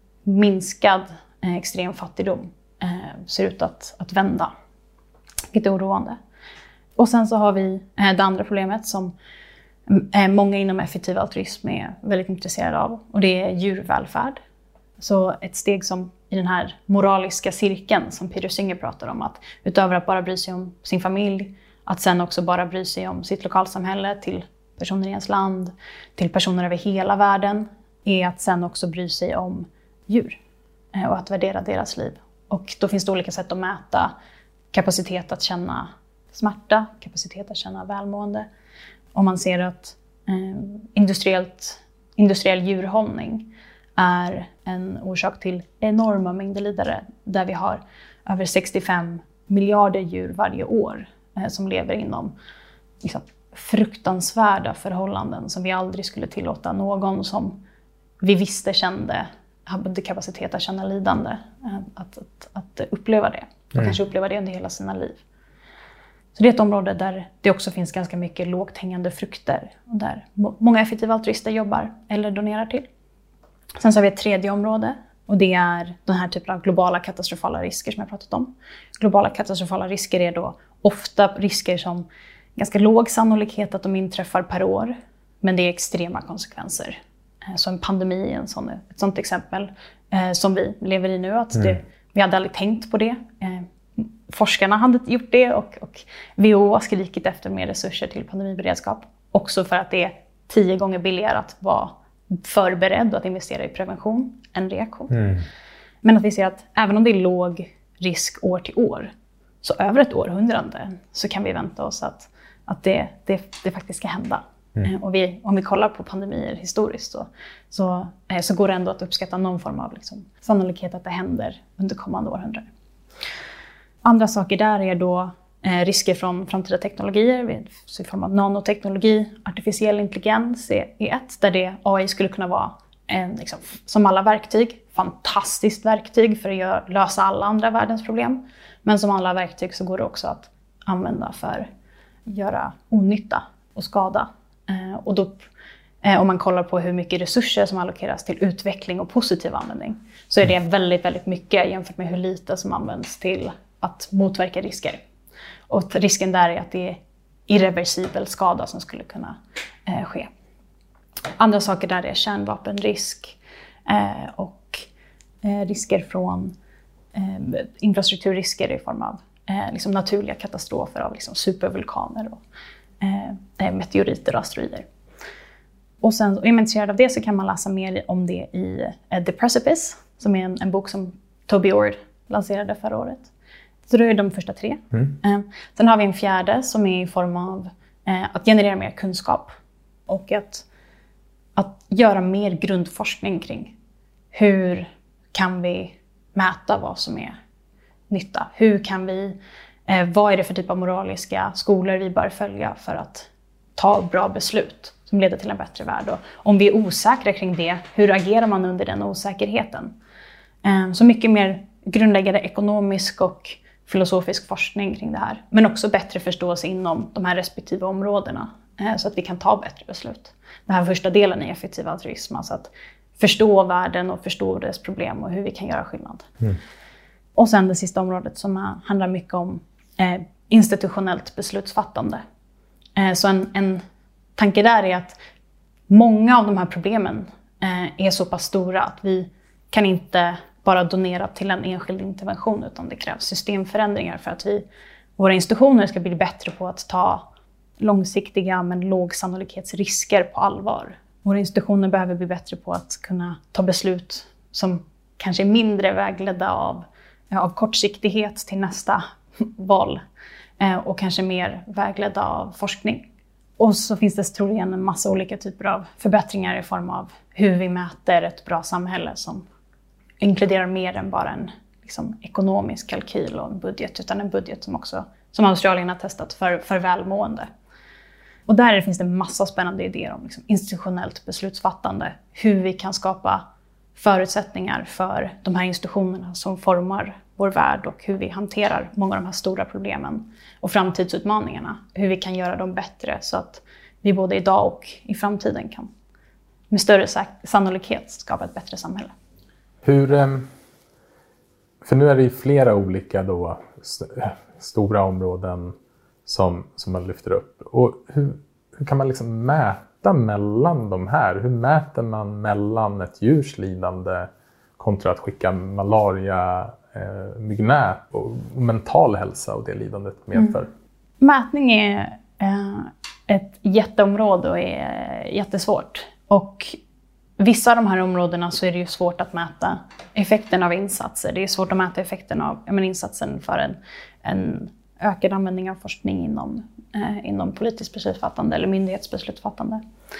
minskad eh, extrem fattigdom eh, ser ut att, att vända. Vilket är oroande. Och sen så har vi eh, det andra problemet som eh, många inom effektiv altruism är väldigt intresserade av. Och det är djurvälfärd. Så ett steg som i den här moraliska cirkeln som Peter Singer pratar om. Att utöver att bara bry sig om sin familj, att sen också bara bry sig om sitt lokalsamhälle till personer i ens land, till personer över hela världen, är att sen också bry sig om djur och att värdera deras liv. Och då finns det olika sätt att mäta kapacitet att känna smärta, kapacitet att känna välmående. Om man ser att eh, industriellt, industriell djurhållning är en orsak till enorma mängder lidare, där vi har över sextiofem miljarder djur varje år eh, som lever inom liksom, fruktansvärda förhållanden som vi aldrig skulle tillåta någon som vi visste kände hade kapacitet att känna lidande, eh, att, att, att uppleva det och mm. kanske uppleva det under hela sina liv. Så det är ett område där det också finns ganska mycket lågt hängande frukter och där må- många effektiva altruister jobbar eller donerar till. Sen så har vi ett tredje område och det är den här typen av globala katastrofala risker som jag pratat om. Globala katastrofala risker är då ofta risker som ganska låg sannolikhet att de inträffar per år, men det är extrema konsekvenser. Så en pandemi är en sån, ett sånt exempel eh, som vi lever i nu. Att det, mm. Vi hade aldrig tänkt på det. Eh, forskarna hade gjort det och, och W H O har skrikit efter mer resurser till pandemiberedskap. Också för att det är tio gånger billigare att vara förberedd och att investera i prevention än reaktion. Mm. Men att vi ser att även om det är låg risk år till år, så över ett århundrade så kan vi vänta oss att, att det, det, det faktiskt ska hända. Mm. Och vi, om vi kollar på pandemier historiskt så, så, så går det ändå att uppskatta någon form av liksom, sannolikhet att det händer under kommande århundrade. Andra saker där är då eh, risker från framtida teknologier, så i form av nanoteknologi, artificiell intelligens är, är ett, där det A I skulle kunna vara en, liksom, som alla verktyg, fantastiskt verktyg för att göra, lösa alla andra världens problem. Men som alla verktyg så går det också att använda för att göra onytta och skada. Eh, och då, eh, om man kollar på hur mycket resurser som allokeras till utveckling och positiv användning, så är det väldigt, väldigt mycket jämfört med hur lite som används till att motverka risker. Och risken där är att det är irreversibel skada som skulle kunna eh, ske. Andra saker där är kärnvapenrisk eh, och eh, risker från eh, infrastrukturrisker i form av eh, liksom naturliga katastrofer av liksom supervulkaner och eh, meteoriter och asteroider. Och sen, och är man intresserad av det så kan man läsa mer om det i eh, The Precipice, som är en, en bok som Toby Ord lanserade förra året. Så det är de första tre. Mm. Eh, sen har vi en fjärde som är i form av eh, att generera mer kunskap och att, att göra mer grundforskning kring hur kan vi mäta vad som är nytta. Hur kan vi, eh, vad är det för typ av moraliska skolor vi bör följa för att ta bra beslut som leder till en bättre värld. Och om vi är osäkra kring det, hur agerar man under den osäkerheten? Eh, så mycket mer grundläggande ekonomisk och filosofisk forskning kring det här. Men också bättre förståelse inom de här respektive områdena eh, så att vi kan ta bättre beslut. Den här första delen är effektiv altruism, alltså att förstå världen och förstå dess problem och hur vi kan göra skillnad. Mm. Och sen det sista området som handlar mycket om eh, institutionellt beslutsfattande. Eh, så en, en tanke där är att många av de här problemen eh, är så pass stora att vi kan inte bara donera till en enskild intervention, utan det krävs systemförändringar för att vi, våra institutioner ska bli bättre på att ta långsiktiga men lågsannolikhetsrisker på allvar. Våra institutioner behöver bli bättre på att kunna ta beslut som kanske är mindre vägledda av, av kortsiktighet till nästa val eh, och kanske mer vägledda av forskning. Och så finns det troligen en massa olika typer av förbättringar i form av hur vi mäter ett bra samhälle som inkluderar mer än bara en liksom, ekonomisk kalkyl och en budget, utan en budget som också, som Australien har testat för, för välmående. Och där finns det en massa spännande idéer om liksom, institutionellt beslutsfattande, hur vi kan skapa förutsättningar för de här institutionerna som formar vår värld och hur vi hanterar många av de här stora problemen och framtidsutmaningarna. Hur vi kan göra dem bättre så att vi både idag och i framtiden kan med större sannolikhet skapa ett bättre samhälle. Hur, för nu är det ju flera olika då, st- stora områden som, som man lyfter upp. Och hur, hur kan man liksom mäta mellan de här? Hur mäter man mellan ett djurs lidande kontra att skicka malaria, eh, myggnät och, och mental hälsa och det lidandet medför? Mm. Mätning är eh, ett jätteområde och är jättesvårt. Och vissa av de här områdena så är det ju svårt att mäta effekten av insatser. Det är svårt att mäta effekten av ja, men insatsen för en, en ökad användning av forskning inom, eh, inom politiskt beslutsfattande eller myndighetsbeslutsfattande.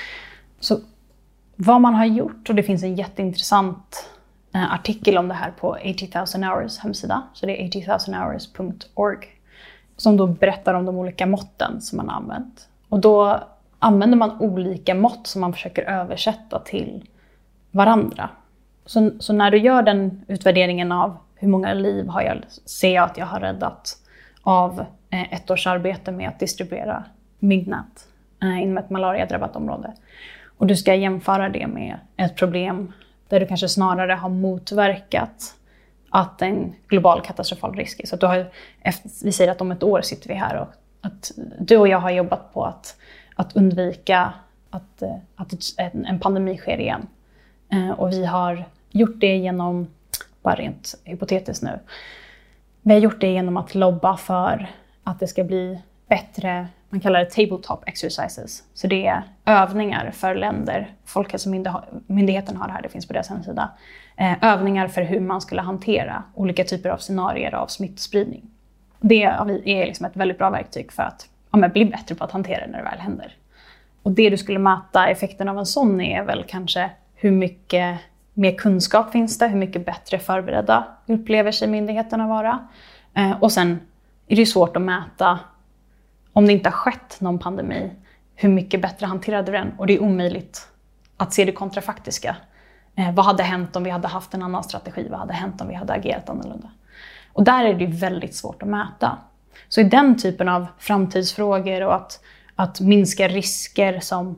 Så vad man har gjort, och det finns en jätteintressant eh, artikel om det här på eighty thousand hours hemsida, så det är eighty thousand hours punkt org, som då berättar om de olika måtten som man har använt. Och då använder man olika mått som man försöker översätta till varandra. Så, så när du gör den utvärderingen av hur många liv har jag, ser jag att jag har räddat av eh, ett års arbete med att distribuera myggnät eh, inom ett malariadrabbat område. Och du ska jämföra det med ett problem där du kanske snarare har motverkat att en global katastrofal risk är. Så att du har, efter, vi säger att om ett år sitter vi här och att du och jag har jobbat på att att undvika att, att en pandemi sker igen. Och vi har gjort det genom, bara rent hypotetiskt nu, vi har gjort det genom att lobba för att det ska bli bättre, man kallar det tabletop exercises. Så det är övningar för länder, Folkhälsomyndigheten har det här, det finns på deras hemsida. Övningar för hur man skulle hantera olika typer av scenarier av smittspridning. Det är liksom ett väldigt bra verktyg för att ja, men bli bättre på att hantera det när det väl händer. Och det du skulle mäta effekten av en sån är väl kanske hur mycket mer kunskap finns det, hur mycket bättre förberedda upplever sig myndigheterna vara. Eh, och sen är det svårt att mäta, om det inte har skett någon pandemi, hur mycket bättre hanterade den. Och det är omöjligt att se det kontrafaktiska. Eh, vad hade hänt om vi hade haft en annan strategi? Vad hade hänt om vi hade agerat annorlunda? Och där är det väldigt svårt att mäta. Så i den typen av framtidsfrågor och att, att minska risker som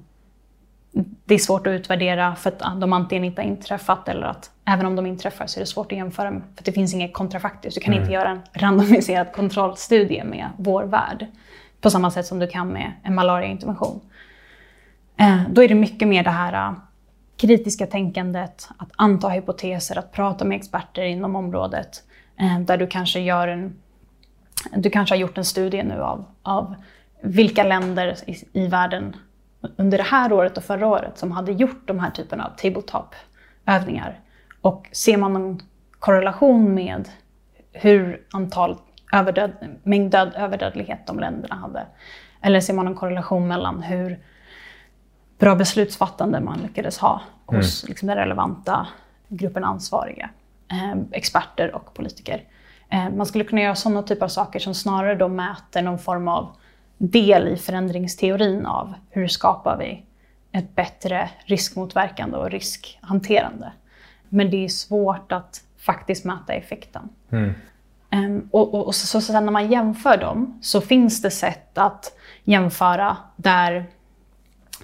det är svårt att utvärdera för att de antingen inte har inträffat eller att även om de inträffar så är det svårt att jämföra för att det finns inget kontrafaktiskt. Du kan mm. inte göra en randomiserad kontrollstudie med vår värld på samma sätt som du kan med en malariaintervention. Eh, då är det mycket mer det här uh, kritiska tänkandet, att anta hypoteser, att prata med experter inom området eh, där du kanske gör en Du kanske har gjort en studie nu av, av vilka länder i, i världen under det här året och förra året som hade gjort de här typen av tabletop-övningar. Och ser man någon korrelation med hur antal överdöd, mängd död, överdödlighet de länderna hade? Eller ser man en korrelation mellan hur bra beslutsfattande man lyckades ha hos mm. liksom, den relevanta gruppen ansvariga, eh, experter och politiker? Man skulle kunna göra sådana typer av saker som snarare då mäter någon form av del i förändringsteorin av hur skapar vi ett bättre riskmotverkande och riskhanterande. Men det är svårt att faktiskt mäta effekten. Mm. Um, och, och, och så, så sen när man jämför dem så finns det sätt att jämföra där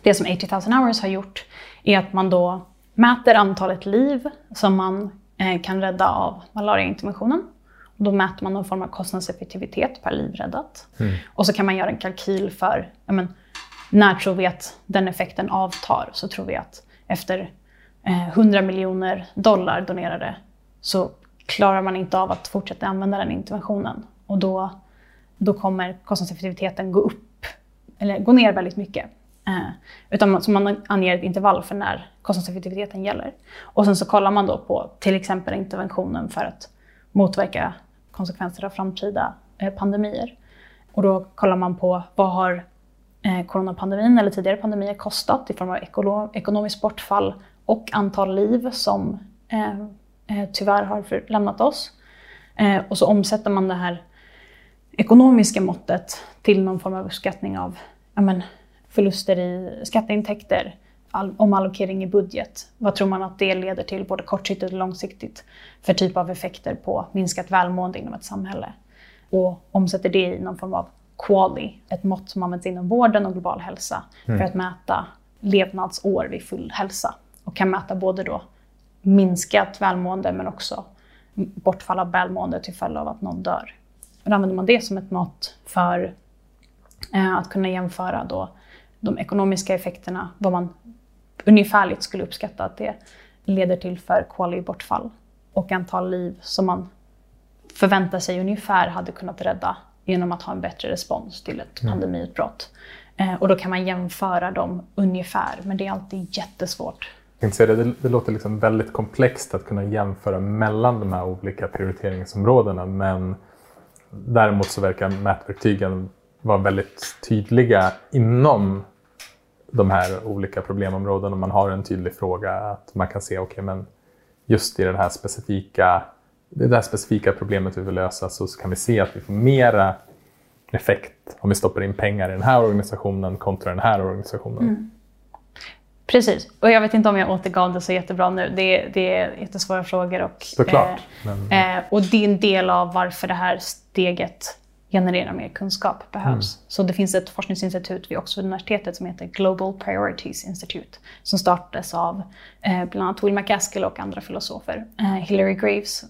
Det som eighty thousand hours har gjort är att man då mäter antalet liv som man eh, kan rädda av malariainterventionen. Och då mäter man någon form av kostnadseffektivitet per liv räddat. Mm. Och så kan man göra en kalkyl för ja, men, när tror vi att den effekten avtar. Så tror vi att efter eh, hundra miljoner dollar donerade så klarar man inte av att fortsätta använda den interventionen. Och då, då kommer kostnadseffektiviteten gå upp, eller gå ner väldigt mycket. Eh, utan man, så man anger ett intervall för när kostnadseffektiviteten gäller. Och sen så kollar man då på till exempel interventionen för att motverka konsekvenser av framtida eh, pandemier. Och då kollar man på vad har eh, coronapandemin eller tidigare pandemier kostat i form av ekolo- ekonomiskt bortfall och antal liv som eh, eh, tyvärr har för, lämnat oss. Eh, och så omsätter man det här ekonomiska måttet till någon form av uppskattning av ja, men, förluster i skatteintäkter, all, omallokering i budget. Vad tror man att det leder till både kortsiktigt och långsiktigt för typ av effekter på minskat välmående inom ett samhälle? Och omsätter det i någon form av QALY, ett mått som används inom vården och global hälsa mm. för att mäta levnadsår vid full hälsa. Och kan mäta både då minskat välmående men också bortfall av välmående till följd av att någon dör. Och då använder man det som ett mått för eh, att kunna jämföra då de ekonomiska effekterna, vad man ungefärligt skulle uppskatta att det leder till för QALY-bortfall och antal liv som man förväntar sig ungefär hade kunnat rädda genom att ha en bättre respons till ett mm. pandemiutbrott. Eh, och då kan man jämföra dem ungefär, men det är alltid jättesvårt. Jag tänkte säga det, det, det låter liksom väldigt komplext att kunna jämföra mellan de här olika prioriteringsområdena, men däremot så verkar mätverktygen vara väldigt tydliga inom de här olika problemområdena. Man har en tydlig fråga att man kan se, okej, okay, men just i den här specifika, det där specifika problemet vi vill lösa så kan vi se att vi får mera effekt om vi stoppar in pengar i den här organisationen kontra den här organisationen. Mm. Precis, och jag vet inte om jag återgav det så jättebra nu. Det, det är jättesvåra frågor. Och, Såklart. Eh, men... eh, och det är en del av varför det här steget generera mer kunskap behövs. Mm. Så det finns ett forskningsinstitut vid Oxford-universitetet som heter Global Priorities Institute som startades av eh, bland annat Will MacAskill och andra filosofer. Eh, Hilary Graves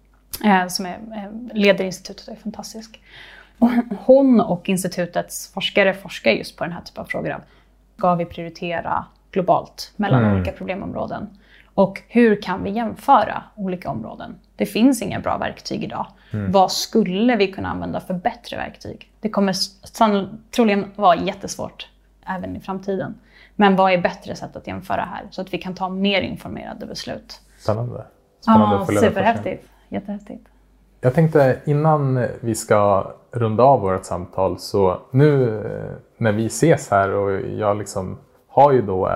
eh, som är, eh, leder institutet och är fantastisk. Och hon och institutets forskare forskar just på den här typen av frågor. Ska vi prioritera globalt mellan mm. olika problemområden? Och hur kan vi jämföra olika områden? Det finns inga bra verktyg idag. Mm. Vad skulle vi kunna använda för bättre verktyg? Det kommer troligen vara jättesvårt även i framtiden. Men vad är bättre sätt att jämföra här? Så att vi kan ta mer informerade beslut. Spännande. Spännande ja, superhäftigt. Jättehäftigt. Jag tänkte innan vi ska runda av vårt samtal, så nu när vi ses här och jag liksom har ju då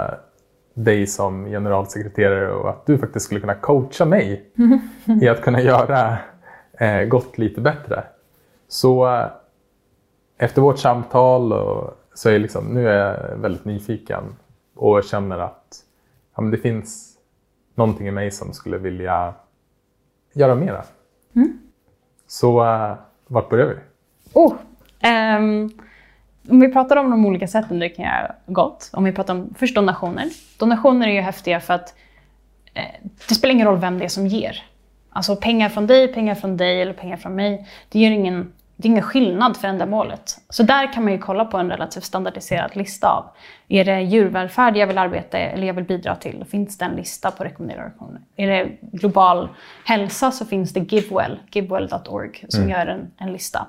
dig som generalsekreterare och att du faktiskt skulle kunna coacha mig i att kunna göra eh, gott lite bättre. Så eh, efter vårt samtal och, så är jag liksom, nu är jag väldigt nyfiken och känner att ja, men det finns någonting i mig som skulle vilja göra mera. Mm. Så eh, vart börjar vi? Oh, um... Om vi pratar om de olika sätten det kan göra gott. Om vi pratar om först donationer. Donationer är ju häftiga för att eh, det spelar ingen roll vem det är som ger. Alltså pengar från dig, pengar från dig eller pengar från mig. Det gör ingen, det är ingen skillnad för ändamålet. Så där kan man ju kolla på en relativt standardiserad lista av. Är det djurvälfärd jag vill arbeta eller jag vill bidra till? Då finns det en lista på rekommenderade organisationer. Är det global hälsa så finns det GiveWell, givewell dot org som mm. gör en, en lista.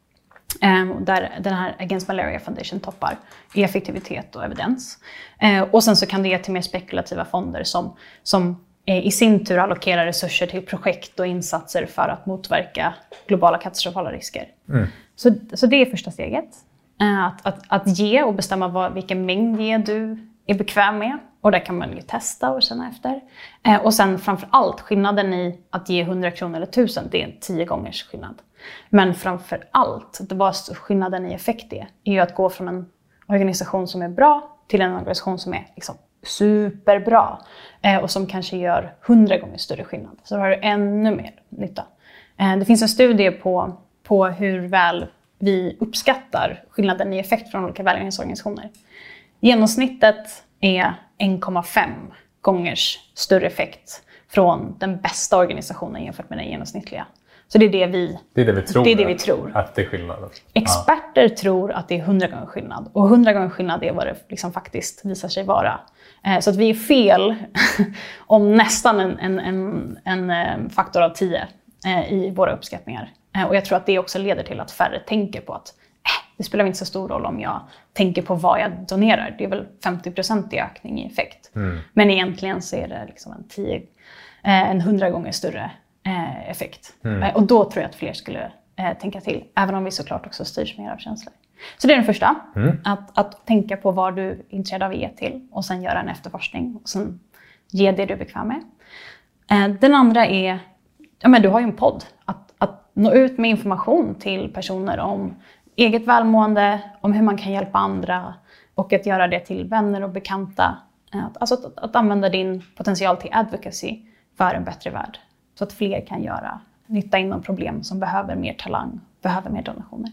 Um, där den här Against Malaria Foundation toppar i effektivitet och evidens. Uh, och sen så kan det ge till mer spekulativa fonder som, som eh, i sin tur allokerar resurser till projekt och insatser för att motverka globala katastrofala risker. Mm. Så, så det är första steget. Uh, att, att, att ge och bestämma vad, vilken mängd ge du är bekväm med. Och där kan man ju testa och känna efter. Uh, och sen framför allt skillnaden i att ge hundra kronor eller tusen, det är en tio gångers skillnad. Men framför allt, det var skillnaden i effekt det, är ju att gå från en organisation som är bra till en organisation som är liksom superbra. Eh, och som kanske gör hundra gånger större skillnad. Så då har du ännu mer nytta. Eh, det finns en studie på, på hur väl vi uppskattar skillnaden i effekt från olika välgörenhetsorganisationer. Genomsnittet är en komma fem gångers större effekt från den bästa organisationen jämfört med den genomsnittliga. Så det är det vi, det är det vi tror, det är det vi tror. Att det är skillnad. Experter ja. tror att det är hundra gånger skillnad. Och hundra gånger skillnad är vad det liksom faktiskt visar sig vara. Eh, så att vi är fel om nästan en, en, en, en, en faktor av tio eh, i våra uppskattningar. Eh, och jag tror att det också leder till att färre tänker på att eh, det spelar inte så stor roll om jag tänker på vad jag donerar. Det är väl femtio procent i ökning i effekt. Mm. Men egentligen så är det liksom en, tio, eh, en hundra gånger större Eh, effekt. Mm. Eh, och då tror jag att fler skulle eh, tänka till. Även om vi såklart också styrs mer av känslor. Så det är den första. Mm. Att, att tänka på vad du är intresserad av att ge till. Och sen göra en efterforskning. Och sen ge det du är bekväm med. Eh, den andra är, ja men du har ju en podd. Att, att nå ut med information till personer om eget välmående. Om hur man kan hjälpa andra. Och att göra det till vänner och bekanta. Eh, alltså att, att använda din potential till advocacy för en bättre värld. Så att fler kan göra nytta inom problem som behöver mer talang, behöver mer donationer.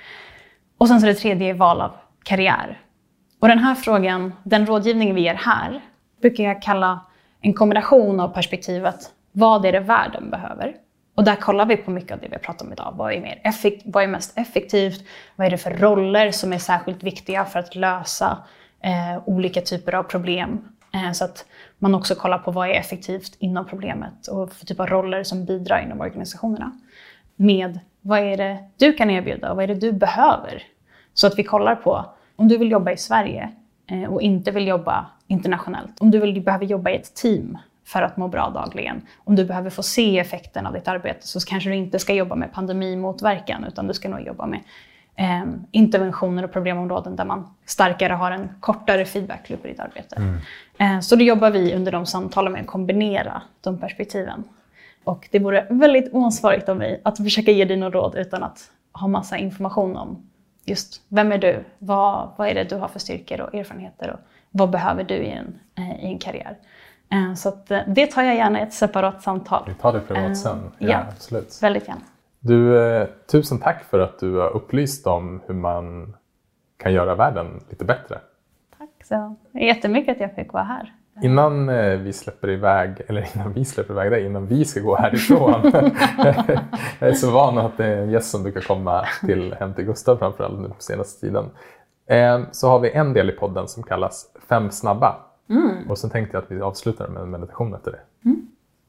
Och sen så det tredje är val av karriär. Och den här frågan, den rådgivningen vi ger här, brukar jag kalla en kombination av perspektivet, vad är det världen behöver? Och där kollar vi på mycket av det vi har pratat om idag. Vad är, mer effekt, vad är mest effektivt? Vad är det för roller som är särskilt viktiga för att lösa eh, olika typer av problem? Eh, så att man också kollar på vad är effektivt inom problemet och för typ av roller som bidrar inom organisationerna. Med vad är det du kan erbjuda och vad är det du behöver? Så att vi kollar på om du vill jobba i Sverige eh, och inte vill jobba internationellt. Om du vill, du behöver jobba i ett team för att må bra dagligen. Om du behöver få se effekten av ditt arbete så kanske du inte ska jobba med pandemimotverkan utan du ska nog jobba med eh, interventioner och problemområden där man starkare har en kortare feedbackloop i ditt arbete. Mm. Eh, så då jobbar vi under de samtalen med att kombinera de perspektiven. Och det vore väldigt oansvarigt av mig att försöka ge dig några råd utan att ha massa information om just vem är du, vad, vad är det du har för styrkor och erfarenheter och vad behöver du i en, eh, i en karriär. Eh, så att, eh, det tar jag gärna i ett separat samtal. Vi tar det privat eh, sen, ja, ja absolut. Väldigt gärna. Du, eh, tusen tack för att du har upplyst om hur man kan göra världen lite bättre. Tack så jättemycket att jag fick vara här. Innan eh, vi släpper iväg, eller innan vi släpper iväg dig, innan vi ska gå härifrån. Jag är så van att det är en gäst som brukar komma till hem till Gustav framförallt nu på senaste tiden. Eh, så har vi en del i podden som kallas Fem snabba. Mm. Och sen tänkte jag att vi avslutar med en meditation efter det. Mm.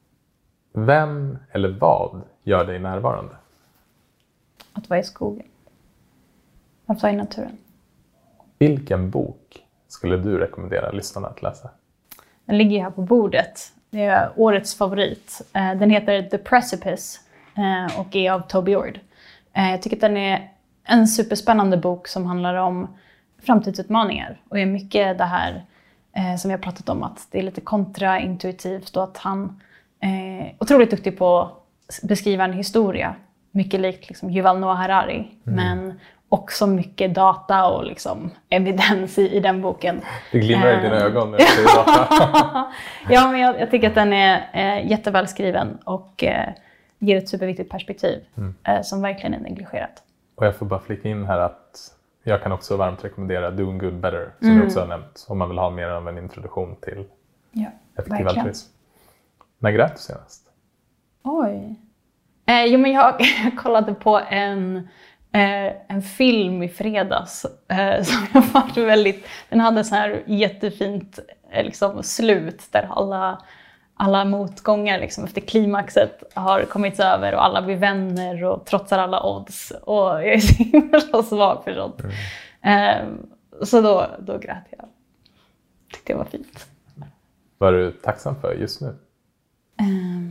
Vem eller vad gör dig närvarande? Att vara i skogen. Att vara i naturen. Vilken bok skulle du rekommendera lyssnarna att läsa? Den ligger här på bordet. Det är årets favorit. Den heter The Precipice och är av Toby Ord. Jag tycker att den är en superspännande bok som handlar om framtidsutmaningar. Och är mycket det här som jag pratat om, att det är lite kontraintuitivt och att han är otroligt duktig på att beskriva en historia. Mycket likt liksom Yuval Noah Harari. Mm. Men också mycket data och liksom evidens i, i den boken. Det glimrar i dina ögon när du säger data. Ja, men jag, jag tycker att den är eh, jättevälskriven och eh, ger ett superviktigt perspektiv mm. eh, som verkligen är negligerat. Och jag får bara flika in här att jag kan också varmt rekommendera Doing Good Better, som mm. jag också har nämnt, om man vill ha mer av en introduktion till ja, effektiv altruism. När grät du senast? Oj. Eh, jo, men jag, jag kollade på en... Eh, en film i fredags eh, som jag var väldigt, den hade så här jättefint eh, liksom, slut där alla, alla motgångar liksom, efter klimaxet har kommit över och alla blir vänner och trotsar alla odds och jag är så himla svag för sånt. Mm. Eh, så då, då grät jag. Tyckte det var fint. Vad är du tacksam för just nu? Eh,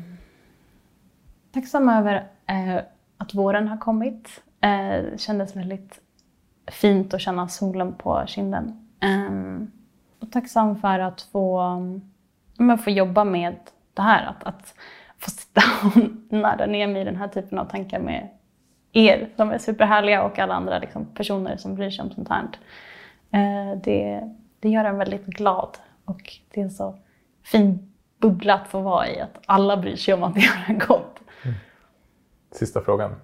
tacksam över eh, att våren har kommit. Det kändes väldigt fint att känna solen på kinden. Um, och tacksam för att få, um, få jobba med det här. Att, att få sitta och närda ner mig i den här typen av tankar med er. De är superhärliga och alla andra liksom, personer som bryr sig om sånt här. Uh, det, det gör en väldigt glad. Och det är en så fin bubbla att få vara i. Att alla bryr sig om att göra en gott. Mm. Sista frågan.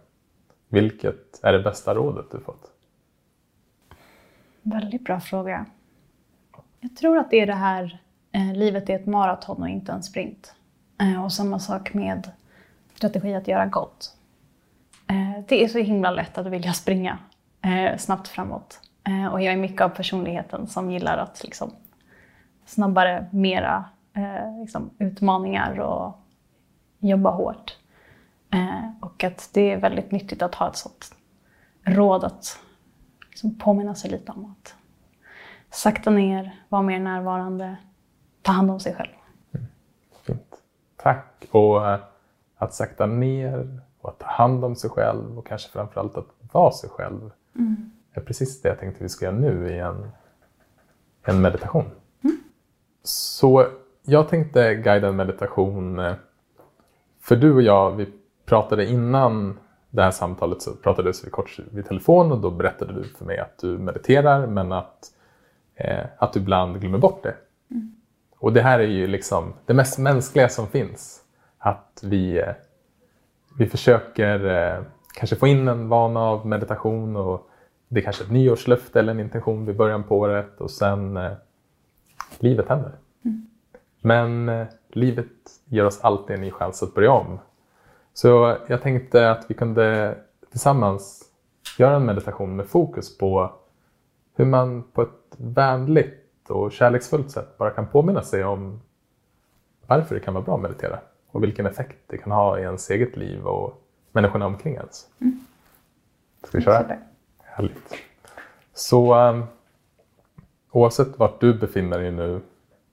Vilket är det bästa rådet du fått? Väldigt bra fråga. Jag tror att det är det här, eh, livet är ett maraton och inte en sprint. Eh, och samma sak med strategi att göra gott. Eh, det är så himla lätt att vilja springa eh, snabbt framåt. Eh, och jag är mycket av personligheten som gillar att liksom, snabbare, mera eh, liksom, utmaningar och jobba hårt. Eh, och att det är väldigt nyttigt att ha ett sånt råd att liksom, påminna sig lite om att sakta ner, vara mer närvarande, ta hand om sig själv. Mm. Fint. Tack. Och äh, att sakta ner och att ta hand om sig själv och kanske framförallt att vara sig själv. Mm. är precis det jag tänkte vi ska göra nu i en, en meditation. Mm. Så jag tänkte guida en meditation. För du och jag, vi pratade innan det här samtalet så pratades vi kort vid telefon och då berättade du för mig att du mediterar men att, eh, att du ibland glömmer bort det. Mm. Och det här är ju liksom det mest mänskliga som finns. Att vi, eh, vi försöker eh, kanske få in en vana av meditation och det är kanske ett nyårslöfte eller en intention vid början på året och sen eh, livet händer. Mm. Men eh, livet ger oss alltid en ny chans att börja om. Så jag tänkte att vi kunde tillsammans göra en meditation med fokus på hur man på ett vänligt och kärleksfullt sätt bara kan påminna sig om varför det kan vara bra att meditera. Och vilken effekt det kan ha i ens eget liv och människorna omkring ens. Mm. Ska vi köra? Härligt. Så um, oavsett vart du befinner dig nu.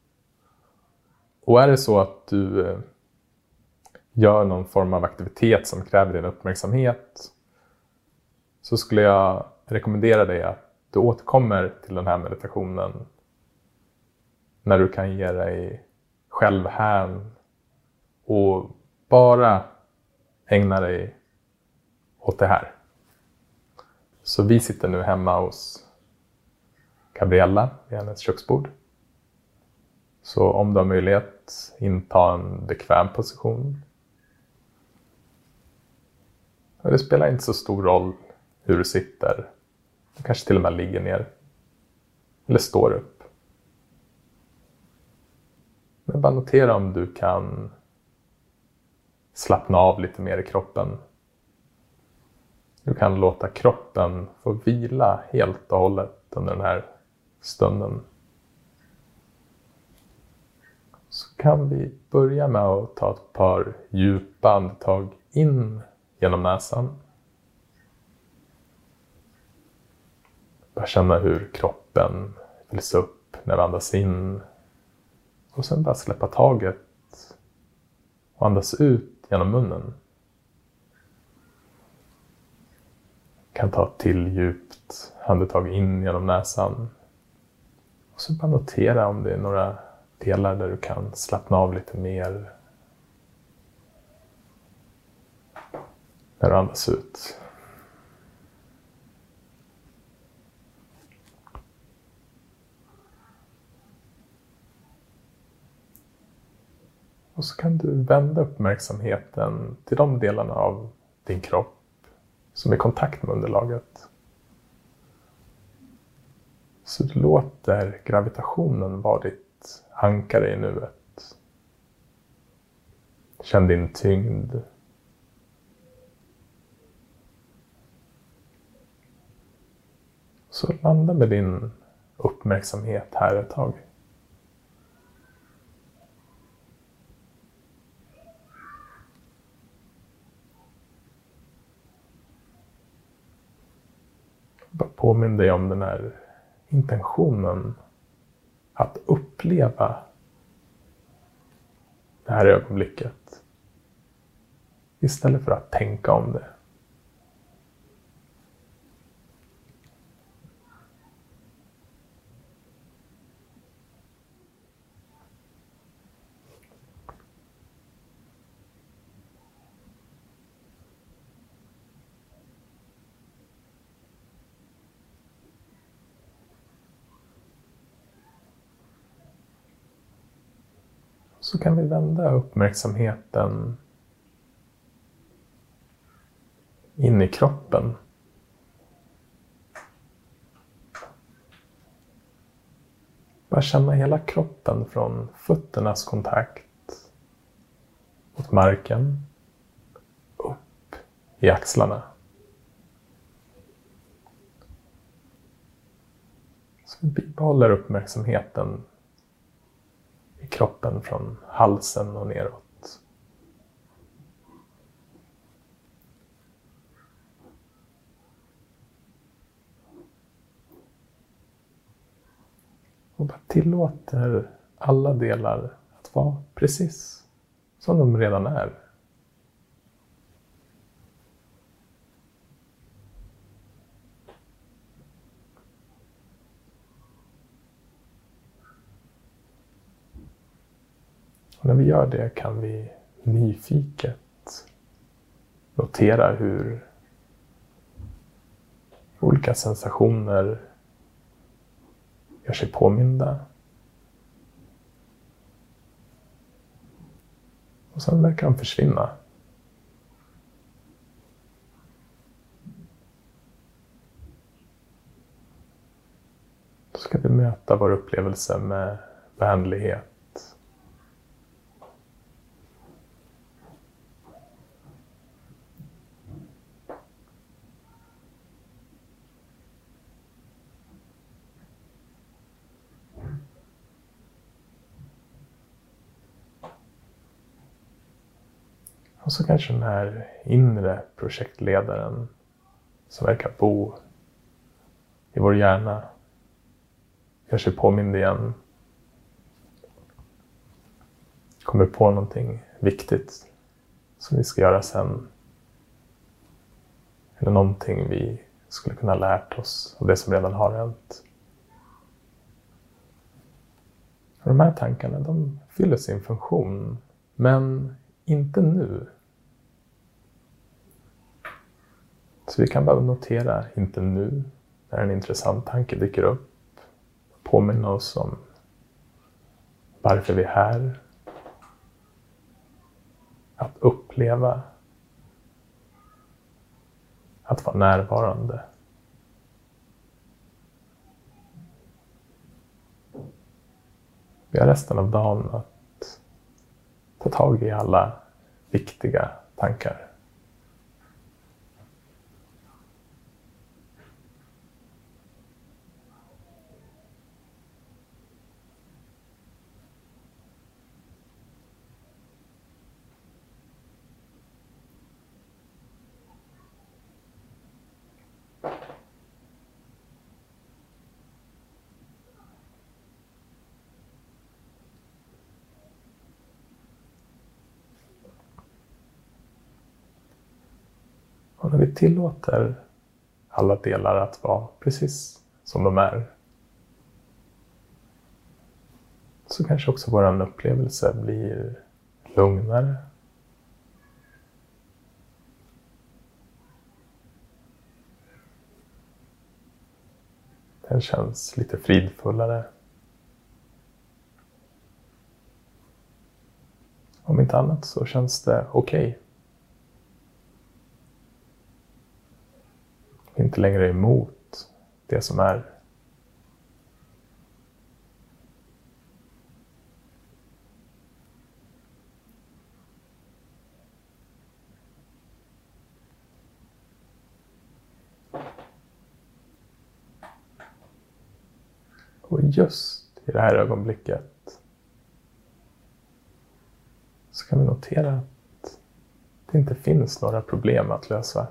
Och är det så att du uh, gör någon form av aktivitet som kräver din uppmärksamhet. Så skulle jag rekommendera dig att du återkommer till den här meditationen. När du kan ge dig själv hän. Och bara ägna dig åt det här. Så vi sitter nu hemma hos Gabriella vid hennes köksbord. Så om du har möjlighet, inta en bekväm position. Och det spelar inte så stor roll hur du sitter. Du kanske till och med ligger ner. Eller står upp. Men bara notera om du kan slappna av lite mer i kroppen. Du kan låta kroppen få vila helt och hållet under den här stunden. Så kan vi börja med att ta ett par djupa andetag in genom näsan. Bara känna hur kroppen fylls upp när vi andas in. Och sen bara släppa taget och andas ut genom munnen. Kan ta ett till djupt andetag in genom näsan. Och så bara notera om det är några delar där du kan slappna av lite mer. När du andas ut. Och så kan du vända uppmärksamheten till de delarna av din kropp som är i kontakt med underlaget. Så du låter gravitationen vara ditt ankare i nuet. Känn din tyngd. Så landa med din uppmärksamhet här ett tag. Bara påminn dig om den här intentionen att uppleva det här ögonblicket istället för att tänka om det. Så kan vi vända uppmärksamheten in i kroppen. Bara Bara känna hela kroppen från fötternas kontakt mot marken, upp i axlarna. Så vi bibehåller uppmärksamheten i kroppen från halsen och neråt. Och bara tillåter alla delar att vara precis som de redan är. Och när vi gör det kan vi nyfiket notera hur olika sensationer gör sig påminda. Och sen verkar de försvinna. Då ska vi möta vår upplevelse med vänlighet. Och så kanske den här inre projektledaren som verkar bo i vår hjärna gör sig påmind igen. Kommer på någonting viktigt som vi ska göra sen. Eller någonting vi skulle kunna ha lärt oss av det som redan har hänt. Och de här tankarna, de fyller sin funktion, men inte nu. Så vi kan bara notera, inte nu, när en intressant tanke dyker upp. Påminna oss om varför vi är här. Att uppleva. Att vara närvarande. Vi har resten av dagen att ta tag i alla viktiga tankar. Och när vi tillåter alla delar att vara precis som de är, så kanske också vår upplevelse blir lugnare. Den känns lite fridfullare. Om inte annat så känns det okej. Okay. Inte längre emot det som är. Och just i det här ögonblicket så kan vi notera att det inte finns några problem att lösa.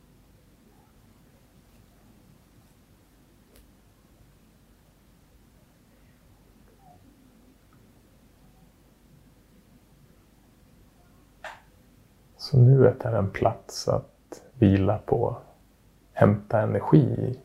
Så nuet är en plats att vila på, hämta energi i.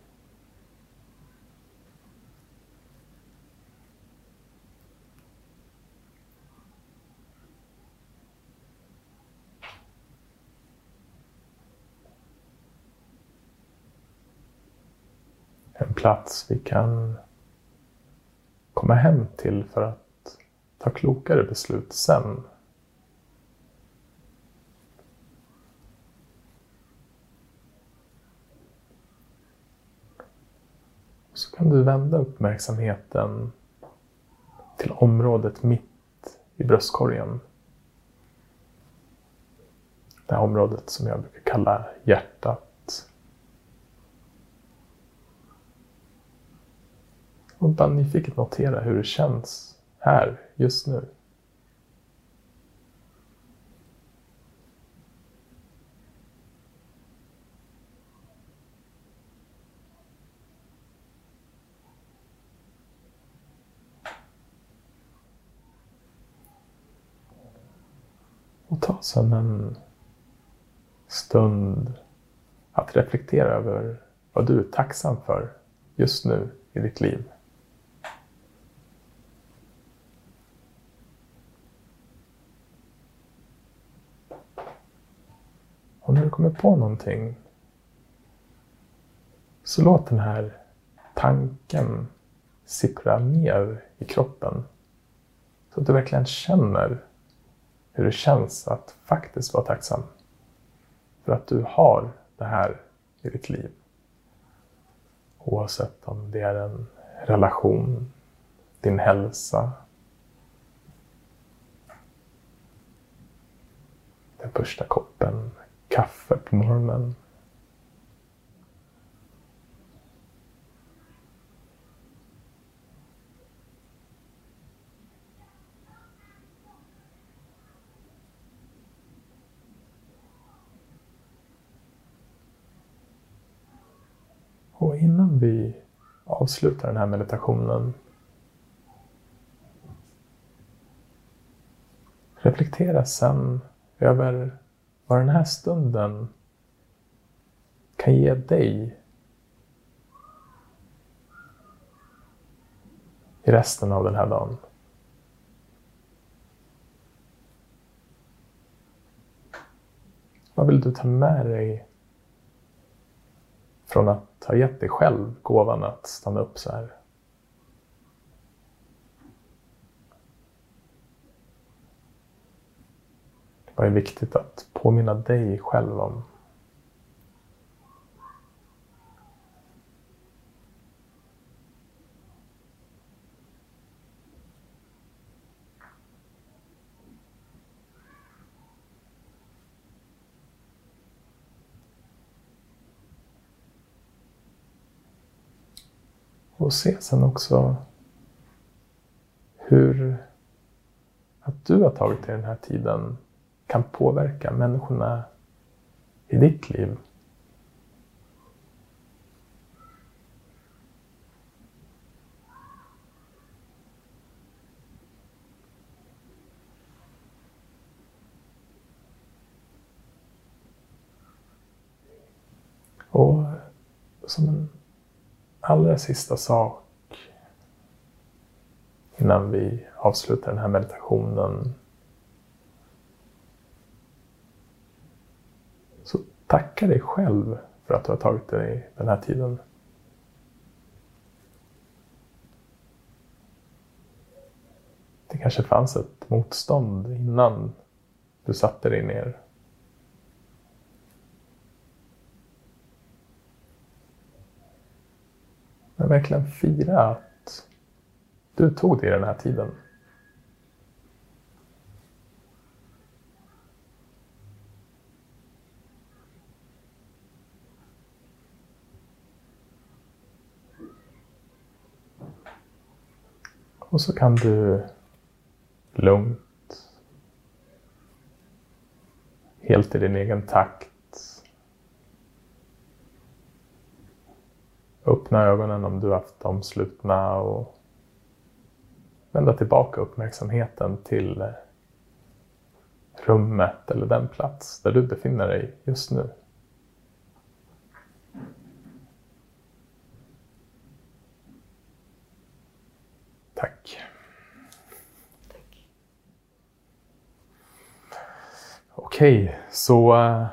En plats vi kan komma hem till för att ta klokare beslut sen. Så kan du vända uppmärksamheten till området mitt i bröstkorgen. Det här området som jag brukar kalla hjärtat. Och bara nyfiket notera hur det känns här just nu. Och ta sedan en stund att reflektera över vad du är tacksam för just nu i ditt liv. Och när du kommer på någonting så låt den här tanken sippra ner i kroppen. Så att du verkligen känner hur det känns att faktiskt vara tacksam för att du har det här i ditt liv. Oavsett om det är en relation, din hälsa, den första koppen kaffe på morgonen. Och innan vi avslutar den här meditationen, reflektera sen över vad den här stunden kan ge dig i resten av den här dagen. Vad vill du ta med dig från att ha gett dig själv gåvan att stanna upp så här? Vad är viktigt att påminna dig själv om? Och se sen också hur att du har tagit dig den här tiden kan påverka människorna i ditt liv. Och som en allra sista sak innan vi avslutar den här meditationen, så tacka dig själv för att du har tagit dig den här tiden. Det kanske fanns ett motstånd innan du satte dig ner. Men verkligen fira att du tog dig den här tiden. Och så kan du lugnt, helt i din egen takt, öppna ögonen om du har haft dem slutna och vända tillbaka uppmärksamheten till rummet eller den plats där du befinner dig just nu. Tack. Tack. Okej, så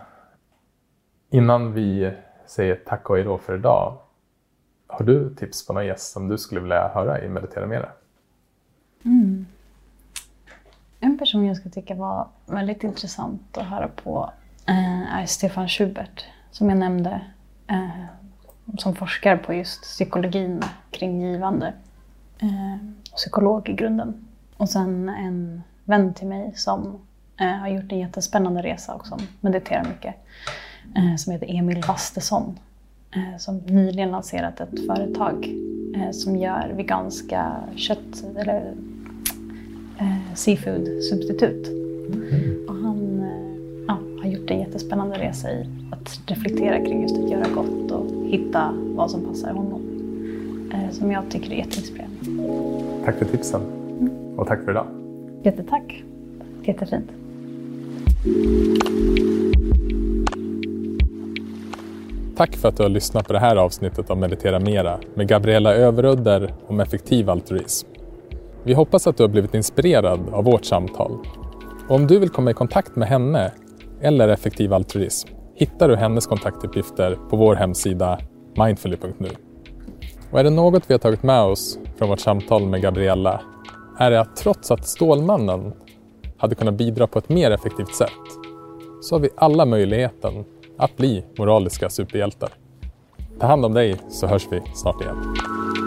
innan vi säger tack och hejdå för idag, har du tips på någon gäst som du skulle vilja höra i Meditera Mera? Mm. En person jag skulle tycka var väldigt intressant att höra på eh, är Stefan Schubert, som jag nämnde, eh, som forskar på just psykologin kring givande. eh, psykolog i grunden. Och sen en vän till mig som eh, har gjort en jättespännande resa och som mediterar mycket. Eh, som heter Emil Wastesson. Eh, som nyligen lanserat ett företag eh, som gör veganska kött eller eh, seafood-substitut. Mm. Och han eh, ja, har gjort en jättespännande resa i att reflektera kring just att göra gott och hitta vad som passar honom. Eh, som jag tycker är jätteinspirerande. Tack för tipsen. Mm. Och tack för idag. Jättetack. Jättefint. Tack för att du har lyssnat på det här avsnittet av Meditera Mera med Gabriella Överudder om effektiv altruism. Vi hoppas att du har blivit inspirerad av vårt samtal. Och om du vill komma i kontakt med henne eller effektiv altruism hittar du hennes kontaktuppgifter på vår hemsida mindfully punkt nu. Och är det något vi har tagit med oss från vårt samtal med Gabriella är det att trots att Stålmannen hade kunnat bidra på ett mer effektivt sätt så har vi alla möjligheten att bli moraliska superhjältar. Ta hand om dig så hörs vi snart igen.